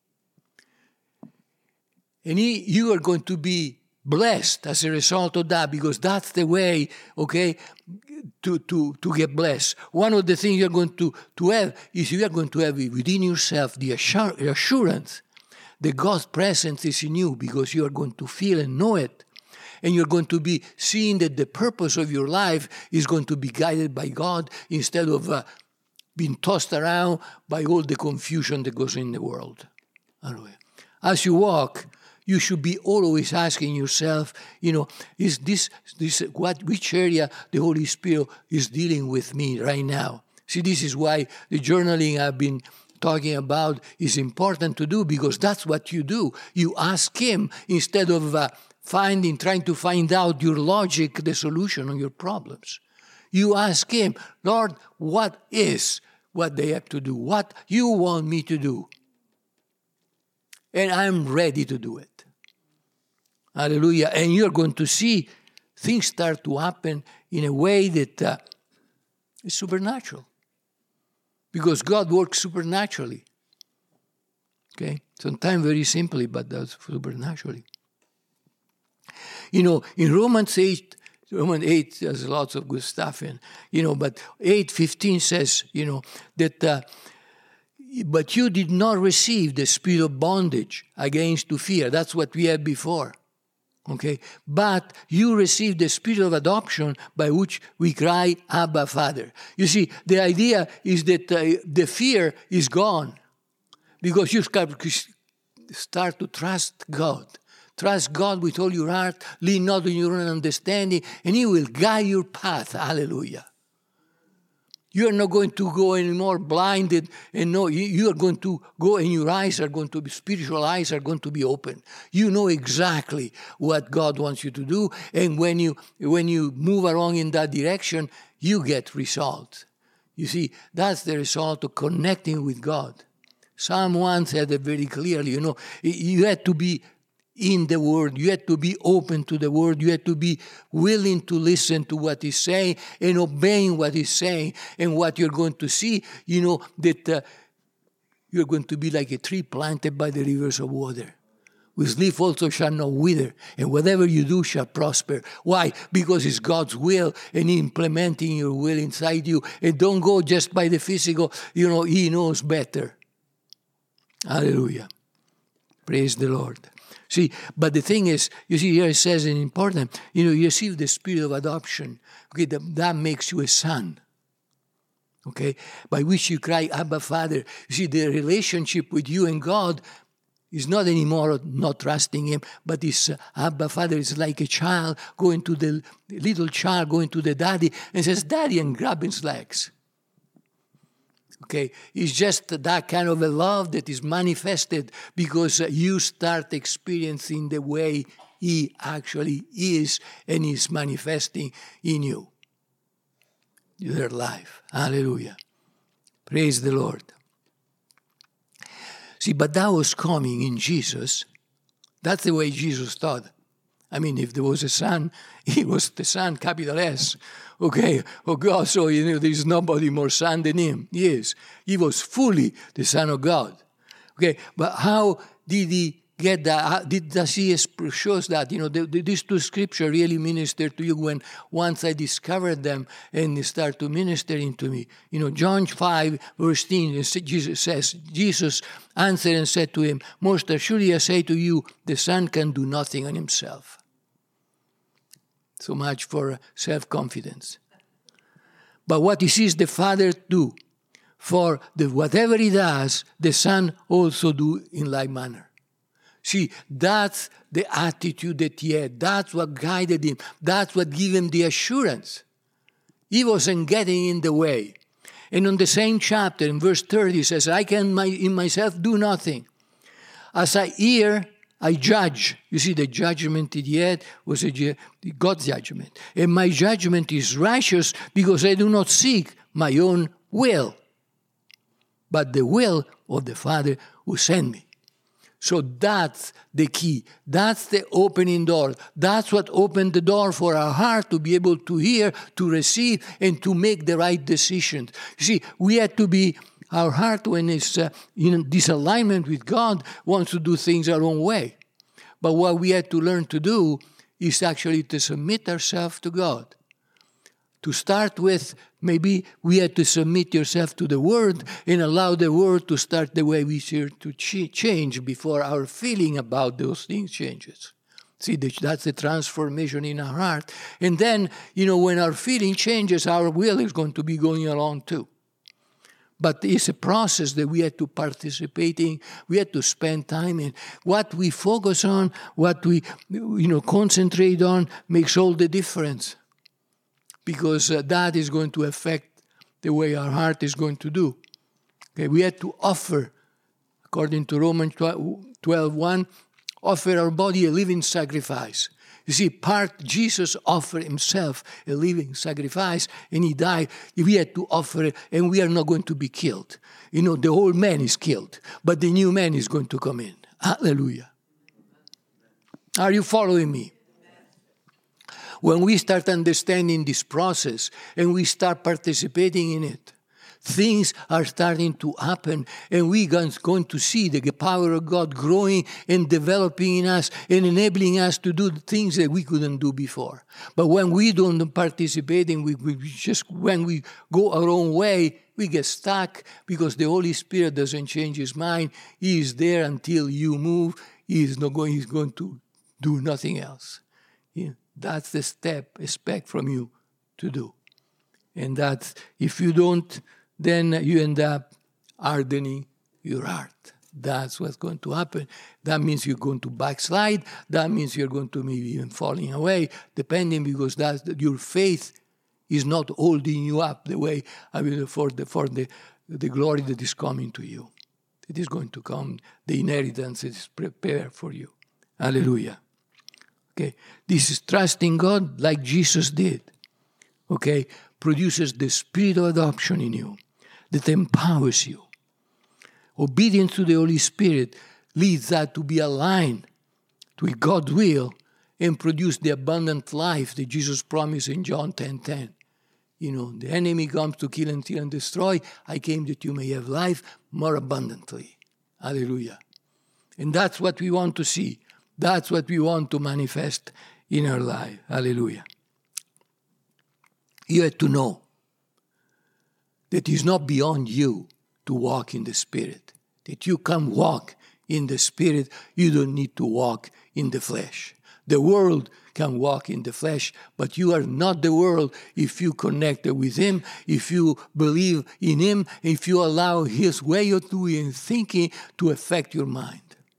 And he, you are going to be blessed as a result of that, because that's the way, okay, to, to, to get blessed. One of the things you're going to, to have is you are going to have within yourself the assur- assurance that God's presence is in you, because you are going to feel and know it. And you're going to be seeing that the purpose of your life is going to be guided by God, instead of uh, being tossed around by all the confusion that goes in the world. Anyway, as you walk, you should be always asking yourself, you know, is this, this what, which area the Holy Spirit is dealing with me right now? See, this is why the journaling I've been talking about is important to do because that's what you do. You ask Him instead of uh, finding, trying to find out your logic, the solution on your problems. You ask Him, Lord, what is what they have to do? What you want me to do? And I'm ready to do it. Hallelujah. And you're going to see things start to happen in a way that uh, is supernatural. Because God works supernaturally. Okay? Sometimes very simply, but that's supernaturally. You know, in Romans eight, Romans eight, there's lots of good stuff in, you know, but eight fifteen says, you know, that, uh, but you did not receive the spirit of bondage against to fear. That's what we had before. Okay? But you received the spirit of adoption by which we cry, Abba, Father. You see, the idea is that uh, the fear is gone because you start to trust God. Trust God with all your heart, lean not on your own understanding, and He will guide your path. Hallelujah. You are not going to go anymore blinded, and no, you, you are going to go, and your eyes are going to be, spiritual eyes are going to be open. You know exactly what God wants you to do, and when you when you move along in that direction, you get results. You see, that's the result of connecting with God. Psalm one said it very clearly, you know, you had to be in the Word. You had to be open to the Word. You had to be willing to listen to what He's saying and obeying what He's saying. And what you're going to see, you know, that uh, you're going to be like a tree planted by the rivers of water, whose leaf also shall not wither, and whatever you do shall prosper. Why? Because it's God's will, and He implementing your will inside you. And don't go just by the physical, you know, He knows better. Hallelujah. Praise the Lord. See, but the thing is, you see, here it says an important, you know, you receive the spirit of adoption. Okay, that, that makes you a son. Okay, by which you cry, Abba, Father. You see, the relationship with you and God is not anymore not trusting Him, but it's uh, Abba, Father. It's like a child going to the, the little child going to the daddy and says, Daddy, and grabbing his legs. Okay, it's just that kind of a love that is manifested because you start experiencing the way He actually is and is manifesting in you. Your life. Hallelujah. Praise the Lord. See, but that was coming in Jesus. That's the way Jesus thought. I mean, if there was a son, He was the Son, capital S. Okay, oh God, so you know, there's nobody more Son than Him. Yes, He was fully the Son of God. Okay, but how did He get that? How did does He shows that? You know, the, the, these two scriptures really minister to you when once I discovered them and they start to minister into me. You know, John five, verse ten, Jesus says, Jesus answered and said to him, Most assuredly I say to you, the Son can do nothing on Himself. So much for self-confidence. But what He sees the Father do, for the, whatever He does, the Son also do in like manner. See, that's the attitude that He had. That's what guided Him. That's what gave Him the assurance. He wasn't getting in the way. And on the same chapter, in verse thirty, He says, I can my, in myself do nothing. As I hear, I judge. You see, the judgment that He had was a God's judgment. And my judgment is righteous because I do not seek my own will, but the will of the Father who sent me. So that's the key. That's the opening door. That's what opened the door for our heart to be able to hear, to receive, and to make the right decisions. You see, we had to be, our heart when it's uh, in disalignment with God wants to do things our own way. But what we had to learn to do is actually to submit ourselves to God. To start with, maybe we had to submit yourself to the Word and allow the Word to start the way we see to ch- change before our feeling about those things changes. See, that's the transformation in our heart. And then, you know, when our feeling changes, our will is going to be going along too. But it's a process that we have to participate in. We have to spend time in. What we focus on, what we, you know, concentrate on makes all the difference. Because uh, that is going to affect the way our heart is going to do. Okay, we had to offer, according to Romans twelve one, offer our body a living sacrifice. You see, part Jesus offered himself a living sacrifice, and he died. We had to offer it, and we are not going to be killed. You know, the old man is killed, but the new man is going to come in. Hallelujah. Are you following me? When we start understanding this process and we start participating in it, things are starting to happen, and we're going to see the power of God growing and developing in us and enabling us to do the things that we couldn't do before. But when we don't participate and we, we just when we go our own way, we get stuck because the Holy Spirit doesn't change his mind. He is there until you move. He is not going. He's going to do nothing else. Yeah, that's the step expect from you to do, and that if you don't, then you end up hardening your heart. That's what's going to happen. That means you're going to backslide. That means you're going to maybe even falling away, depending, because that's your faith is not holding you up the way I mean, for the for the the glory that is coming to you. It is going to come. The inheritance is prepared for you. Hallelujah. Okay, this is trusting God like Jesus did. Okay, produces the spirit of adoption in you that empowers you. Obedience to the Holy Spirit leads that to be aligned with God's will and produce the abundant life that Jesus promised in John ten ten. You know, the enemy comes to kill and steal and destroy. I came that you may have life more abundantly. Hallelujah. And that's what we want to see. That's what we want to manifest in our life. Hallelujah. You have to know that it's not beyond you to walk in the Spirit. That you can walk in the Spirit. You don't need to walk in the flesh. The world can walk in the flesh, but you are not the world if you connect with Him, if you believe in Him, if you allow His way of doing and thinking to affect your mind.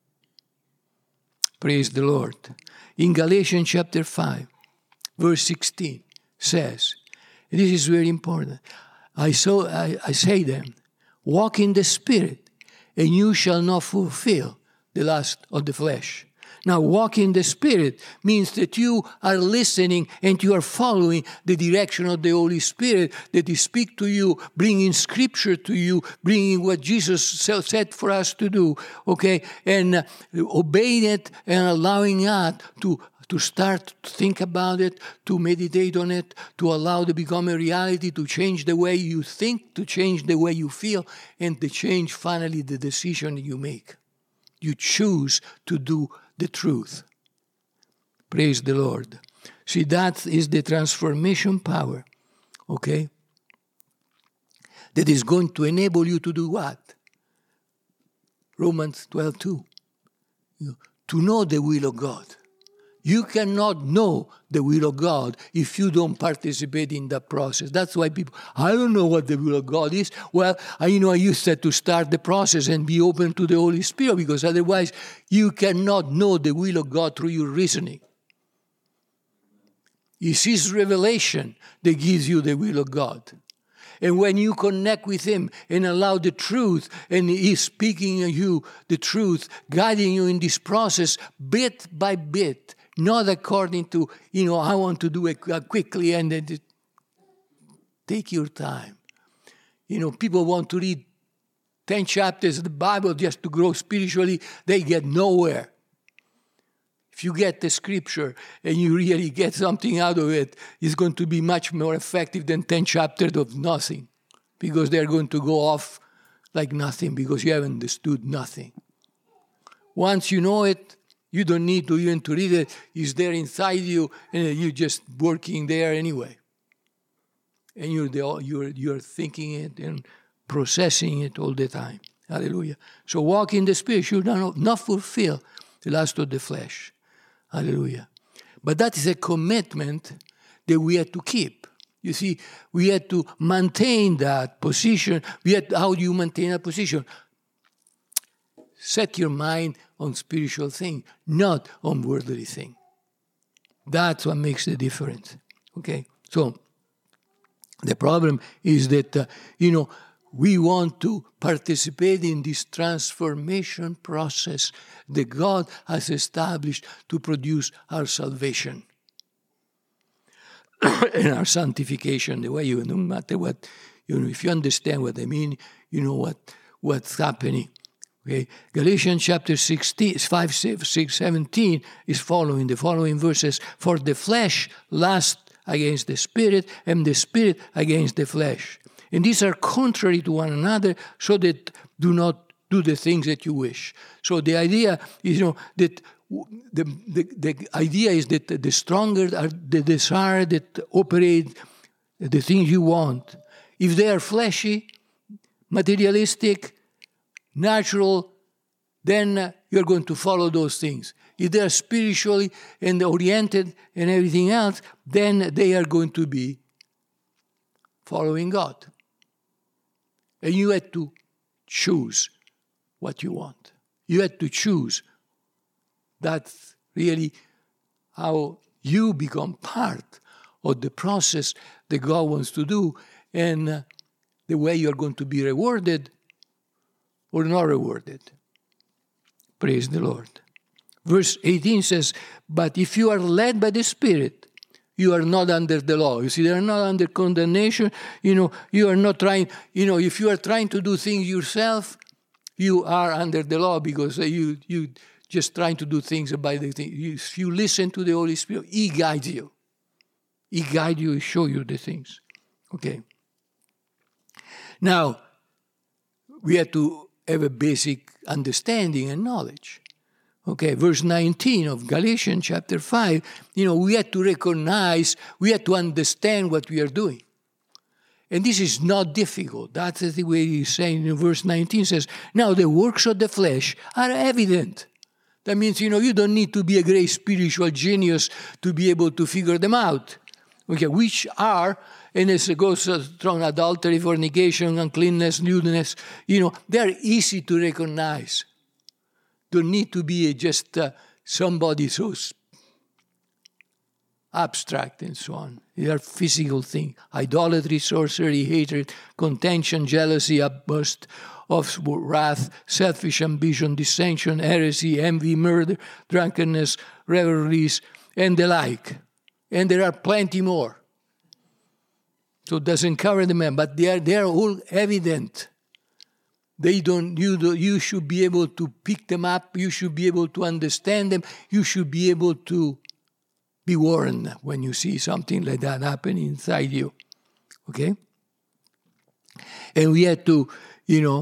Praise the Lord. In Galatians chapter five, verse sixteen, says, and this is very important, I, so, I, I say then, walk in the Spirit, and you shall not fulfill the lust of the flesh. Now, walk in the Spirit means that you are listening and you are following the direction of the Holy Spirit, that He speaks to you, bringing Scripture to you, bringing what Jesus said for us to do, okay, and uh, obeying it and allowing God to to start to think about it, to meditate on it, to allow it to become a reality, to change the way you think, to change the way you feel, and to change finally the decision you make. You choose to do the truth. Praise the Lord. See, that is the transformation power, okay, that is going to enable you to do what? Romans twelve two. To know the will of God. You cannot know the will of God if you don't participate in that process. That's why people, I don't know what the will of God is. Well, I, you know, I used to start the process and be open to the Holy Spirit, because otherwise you cannot know the will of God through your reasoning. It's His revelation that gives you the will of God. And when you connect with Him and allow the truth, and He's speaking to you the truth, guiding you in this process bit by bit, not according to, you know, I want to do it quickly and then take your time. You know, people want to read ten chapters of the Bible just to grow spiritually. They get nowhere. If you get the Scripture and you really get something out of it, it's going to be much more effective than ten chapters of nothing, because they're going to go off like nothing because you haven't understood nothing. Once you know it, you don't need to even to read it. It's there inside you, and you're just working there anyway. And you're the, you're you're thinking it and processing it all the time. Hallelujah. So walk in the Spirit. Should not, not fulfill the lust of the flesh. Hallelujah. But that is a commitment that we have to keep. You see, we have to maintain that position. We have to, how do you maintain that position? Set your mind on spiritual things, not on worldly things. That's what makes the difference. Okay? So, the problem is that, uh, you know, we want to participate in this transformation process that God has established to produce our salvation and our sanctification. The way you, no matter what, you know, if you understand what I mean, you know what what's happening. Okay, Galatians chapter sixteen, five, six, seventeen is following the following verses. For the flesh lusts against the spirit, and the spirit against the flesh. And these are contrary to one another, so that do not do the things that you wish. So the idea is, you know, that the, the, the idea is that the stronger are the desire that operate the things you want. If they are fleshy, materialistic, natural, then you're going to follow those things. If they are spiritually and oriented and everything else, then they are going to be following God. And you had to choose what you want. You had to choose. That's really how you become part of the process that God wants to do, and uh, the way you're going to be rewarded or not rewarded. Praise the Lord. Verse eighteen says, but if you are led by the Spirit, you are not under the law. You see, they are not under condemnation. You know, you are not trying, you know, if you are trying to do things yourself, you are under the law, because you you just trying to do things by the thing. If you listen to the Holy Spirit, He guides you. He guides you, He shows you the things. Okay. Now, we have to have a basic understanding and knowledge. Okay, verse nineteen of Galatians chapter five, you know, we have to recognize, we have to understand what we are doing. And this is not difficult. That's the way he's saying in verse nineteen says, now the works of the flesh are evident. That means, you know, you don't need to be a great spiritual genius to be able to figure them out. Okay, which are, and as it goes from adultery, fornication, uncleanness, lewdness, you know, they're easy to recognize. Don't need to be just uh, somebody so abstract and so on. They are physical things. Idolatry, sorcery, hatred, contention, jealousy, outburst of wrath, selfish ambition, dissension, heresy, envy, murder, drunkenness, revelries, and the like. And there are plenty more. So it doesn't cover them, but they are, they are all evident. They don't, you, do, you should be able to pick them up. You should be able to understand them. You should be able to be warned when you see something like that happen inside you. Okay? And we have to, you know,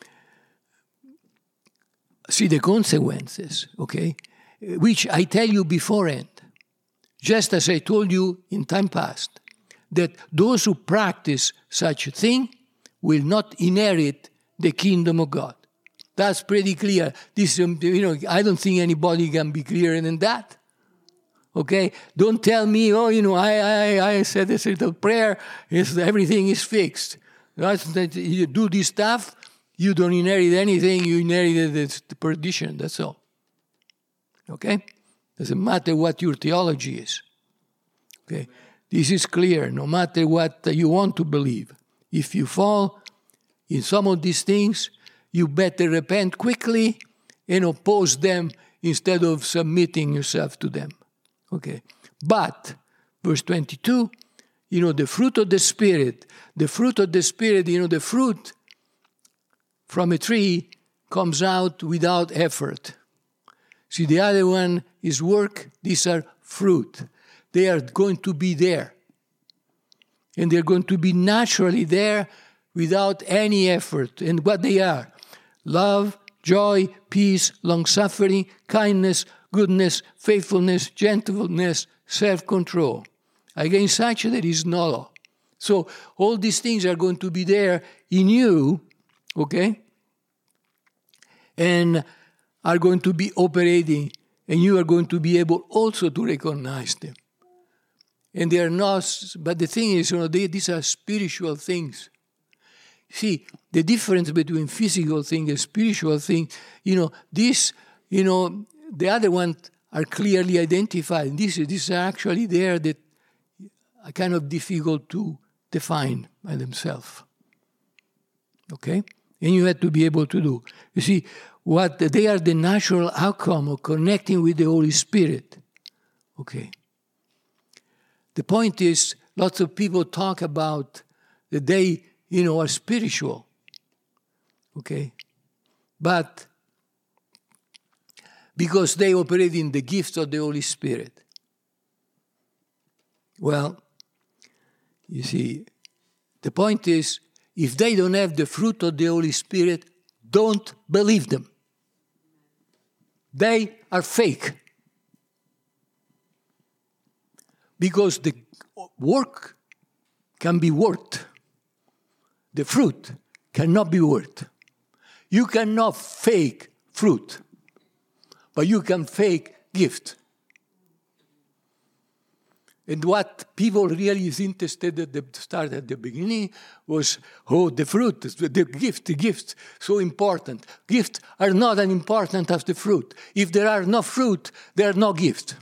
see the consequences, okay? Which I tell you beforehand, just as I told you in time past, that those who practice such a thing will not inherit the kingdom of God. That's pretty clear. This, you know, I don't think anybody can be clearer than that. Okay? Don't tell me, oh, you know, I I, I said this little prayer, is everything is fixed. That's, that you do this stuff, you don't inherit anything, you inherit the perdition, that's all. Okay? Doesn't matter what your theology is. Okay? This is clear, no matter what you want to believe. If you fall in some of these things, you better repent quickly and oppose them instead of submitting yourself to them. Okay. But, verse twenty-two, you know, the fruit of the Spirit, the fruit of the Spirit, you know, the fruit from a tree comes out without effort. See, the other one is work. These are fruit. They are going to be there. And they're going to be naturally there without any effort. And what they are: love, joy, peace, long-suffering, kindness, goodness, faithfulness, gentleness, self-control. Against such there is no law. So all these things are going to be there in you, okay? And are going to be operating, and you are going to be able also to recognize them. And they are not, but the thing is, you know, they, these are spiritual things. See, the difference between physical thing and spiritual thing, you know, this, you know, the other ones are clearly identified. This, this are actually there that are kind of difficult to define by themselves. Okay? And you have to be able to do. You see, what they are the natural outcome of connecting with the Holy Spirit. Okay. The point is, lots of people talk about that they, you know, are spiritual. Okay? But because they operate in the gifts of the Holy Spirit. Well, you see, the point is, if they don't have the fruit of the Holy Spirit, don't believe them. They are fake. Because the work can be worked. The fruit cannot be worked. You cannot fake fruit, but you can fake gift. And what people really is interested at the start, at the beginning, was, oh, the fruit, the gift, the gift, so important. Gifts are not as important as the fruit. If there are no fruit, there are no gift.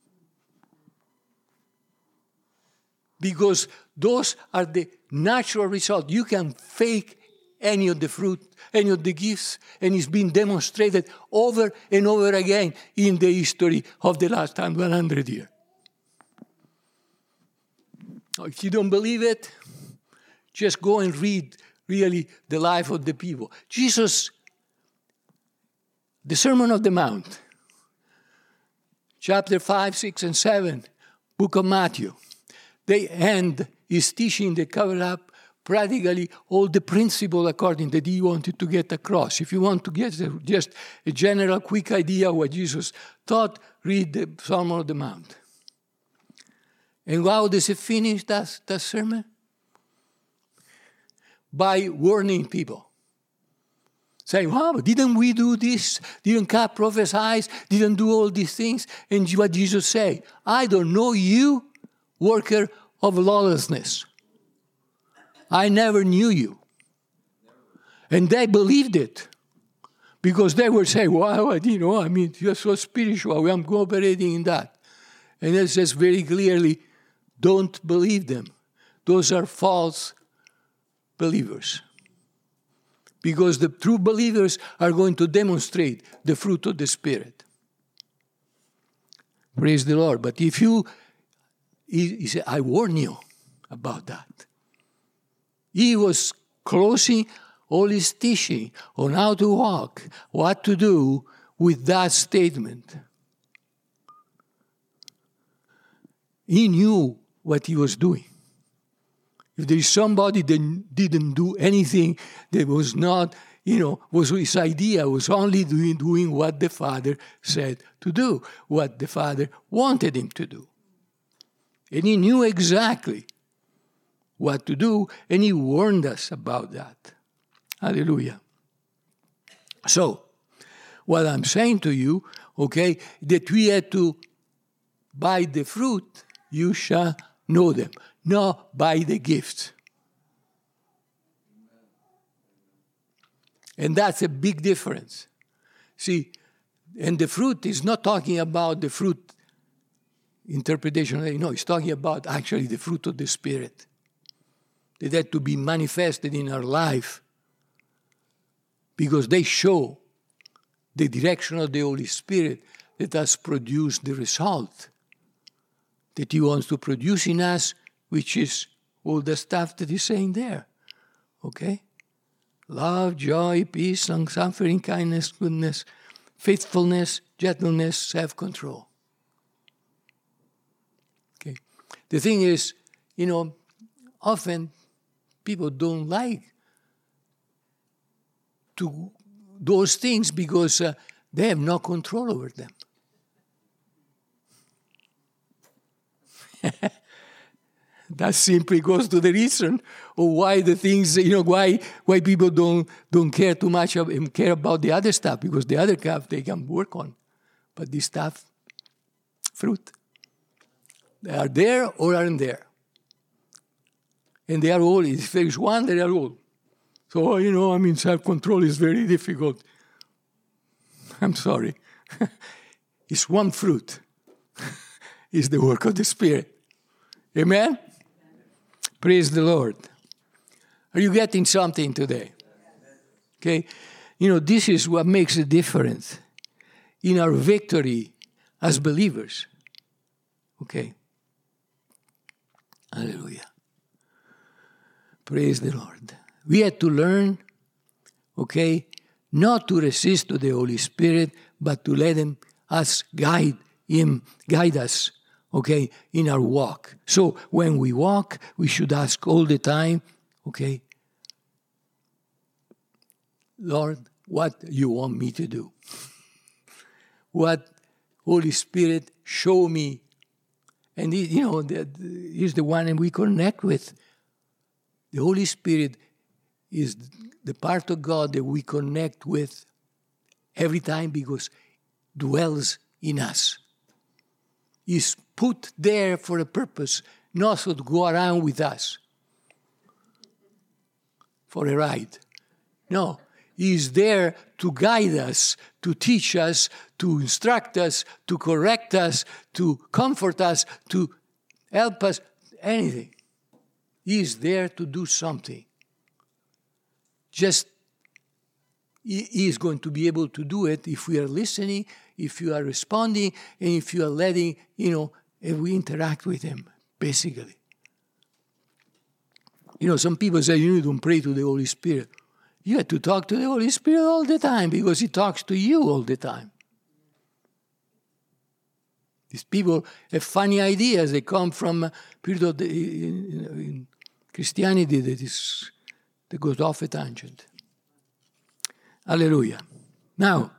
Because those are the natural results. You can fake any of the fruit, any of the gifts, and it's been demonstrated over and over again in the history of the last one hundred years. If you don't believe it, just go and read really the life of the people. Jesus, the Sermon on the Mount, chapter five, six, and seven, book of Matthew, they end his teaching, they cover up practically all the principle according that he wanted to get across. If you want to get just a general quick idea of what Jesus taught, read the Sermon on the Mount. And how does it finish that, that sermon? By warning people. Saying, wow, didn't we do this? Didn't God prophesy? Didn't do all these things? And what Jesus say? I don't know you, worker of lawlessness. I never knew you. And they believed it. Because they were saying, wow, you know, I mean, you're so spiritual. I'm cooperating in that. And it says very clearly, don't believe them. Those are false believers. Because the true believers are going to demonstrate the fruit of the Spirit. Praise the Lord. But if you, he, he said, I warn you about that. He was closing all his teaching on how to walk, what to do with that statement. He knew what he was doing. If there is somebody that didn't do anything that was not, you know, was his idea, was only doing, doing what the Father said to do, what the Father wanted him to do. And he knew exactly what to do, and he warned us about that. Hallelujah. So, what I'm saying to you, okay, that we had to, by the fruit, you shall know them, not by the gifts. And that's a big difference. See, and the fruit is not talking about the fruit interpretation. You know, it's talking about actually the fruit of the Spirit. That had to be manifested in our life because they show the direction of the Holy Spirit that has produced the result that he wants to produce in us, which is all the stuff that he's saying there. Okay? Love, joy, peace, long-suffering, kindness, goodness, faithfulness, gentleness, self-control. Okay? The thing is, you know, often people don't like to those things because uh, they have no control over them. That simply goes to the reason of why the things, you know, why why people don't don't care too much of, and care about the other stuff, because the other stuff they can work on. But this stuff, fruit, they are there or aren't there. And they are all, if there is one, they are all. So, you know, I mean, self-control is very difficult. I'm sorry. It's one fruit. It's the work of the Spirit. Amen? Praise the Lord. Are you getting something today? Okay? You know, this is what makes a difference in our victory as believers. Okay? Hallelujah. Praise the Lord. We had to learn, okay, not to resist to the Holy Spirit, but to let him, us guide him, guide us, okay, in our walk. So when we walk, we should ask all the time, okay, Lord, what you want me to do? What, Holy Spirit, show me. And, he, you know, the, the, he's the one we connect with. The Holy Spirit is the part of God that we connect with every time because dwells in us. He's put there for a purpose, not so to go around with us for a ride. No, he's there to guide us, to teach us, to instruct us, to correct us, to comfort us, to help us, anything. He is there to do something. Just, he is going to be able to do it if we are listening, if you are responding, and if you are letting, you know, if we interact with him, basically. You know, some people say you don't pray to the Holy Spirit. You have to talk to the Holy Spirit all the time because he talks to you all the time. These people have funny ideas. They come from a period of the, in, in Christianity that is that goes off a tangent. Hallelujah. Now,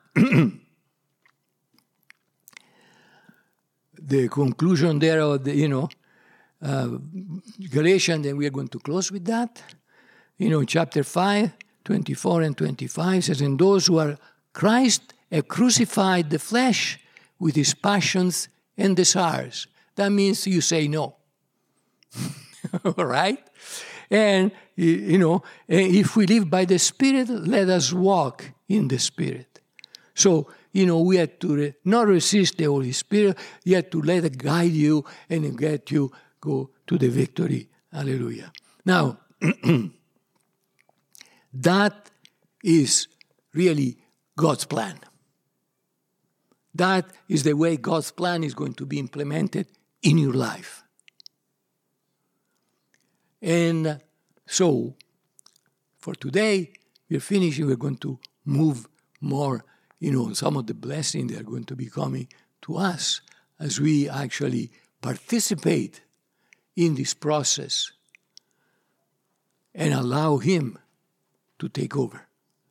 the conclusion there of the, you know, uh, Galatians, and we are going to close with that. You know, chapter five, twenty-four and twenty-five says, and those who are Christ have crucified the flesh with his passions and desires. That means you say no. All right? And, you know, if we live by the Spirit, let us walk in the Spirit. So, you know, we have to re- not resist the Holy Spirit. You have to let it guide you and get you go to the victory. Hallelujah. Now, that is really God's plan. That is the way God's plan is going to be implemented in your life. And so, for today, we're finishing. We're going to move more, you know, some of the blessings that are going to be coming to us as we actually participate in this process and allow him to take over.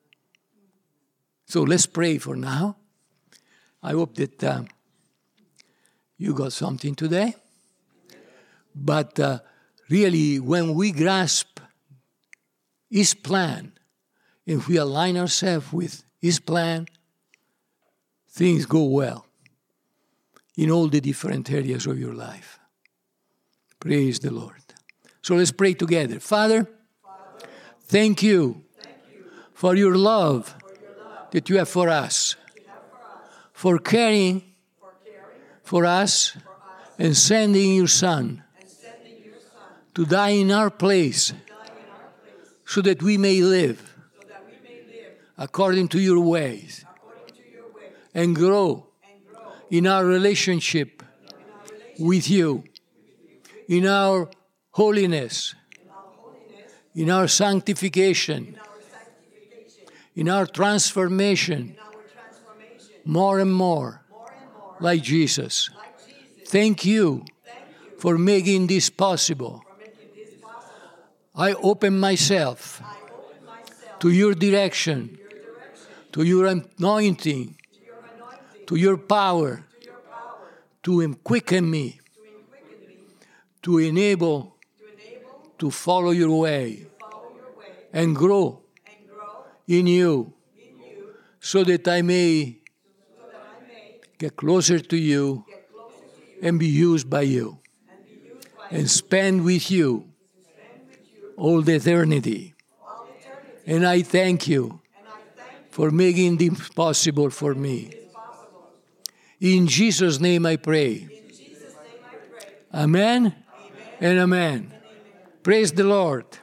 So let's pray for now. I hope that uh, you got something today. But uh, really, when we grasp his plan, if we align ourselves with his plan, things go well in all the different areas of your life. Praise the Lord. So let's pray together. Father, Father thank you, thank you for your love, for your love that you have for us, for caring for, caring for, us, for us and sending your Son, sending your son to die in our place, in our place so that we may live, so that we may live according to your ways, to your ways and, grow and grow in our relationship, in our relationship with you, in our holiness, in our, holiness, in our sanctification, in our, sanctification, in our transformation, more and more, more and more like Jesus. Like Jesus. Thank you, Thank you for making this possible. Making this possible. I open myself, I open myself to your direction, to your, direction, to your anointing, to your, anointing, to your power, to, your power, to quicken me, to, quicken me, to, enable, to enable to follow your way, follow your way and, grow and grow in you, in you so that I may get closer to you, closer to you and be used by you and, used by and spend with you, spend with you all the eternity. All eternity. And I thank you, and I thank you for making this possible for me. In Jesus' name I pray. In Jesus' name I pray. Amen, amen. And amen. And amen. Praise the Lord.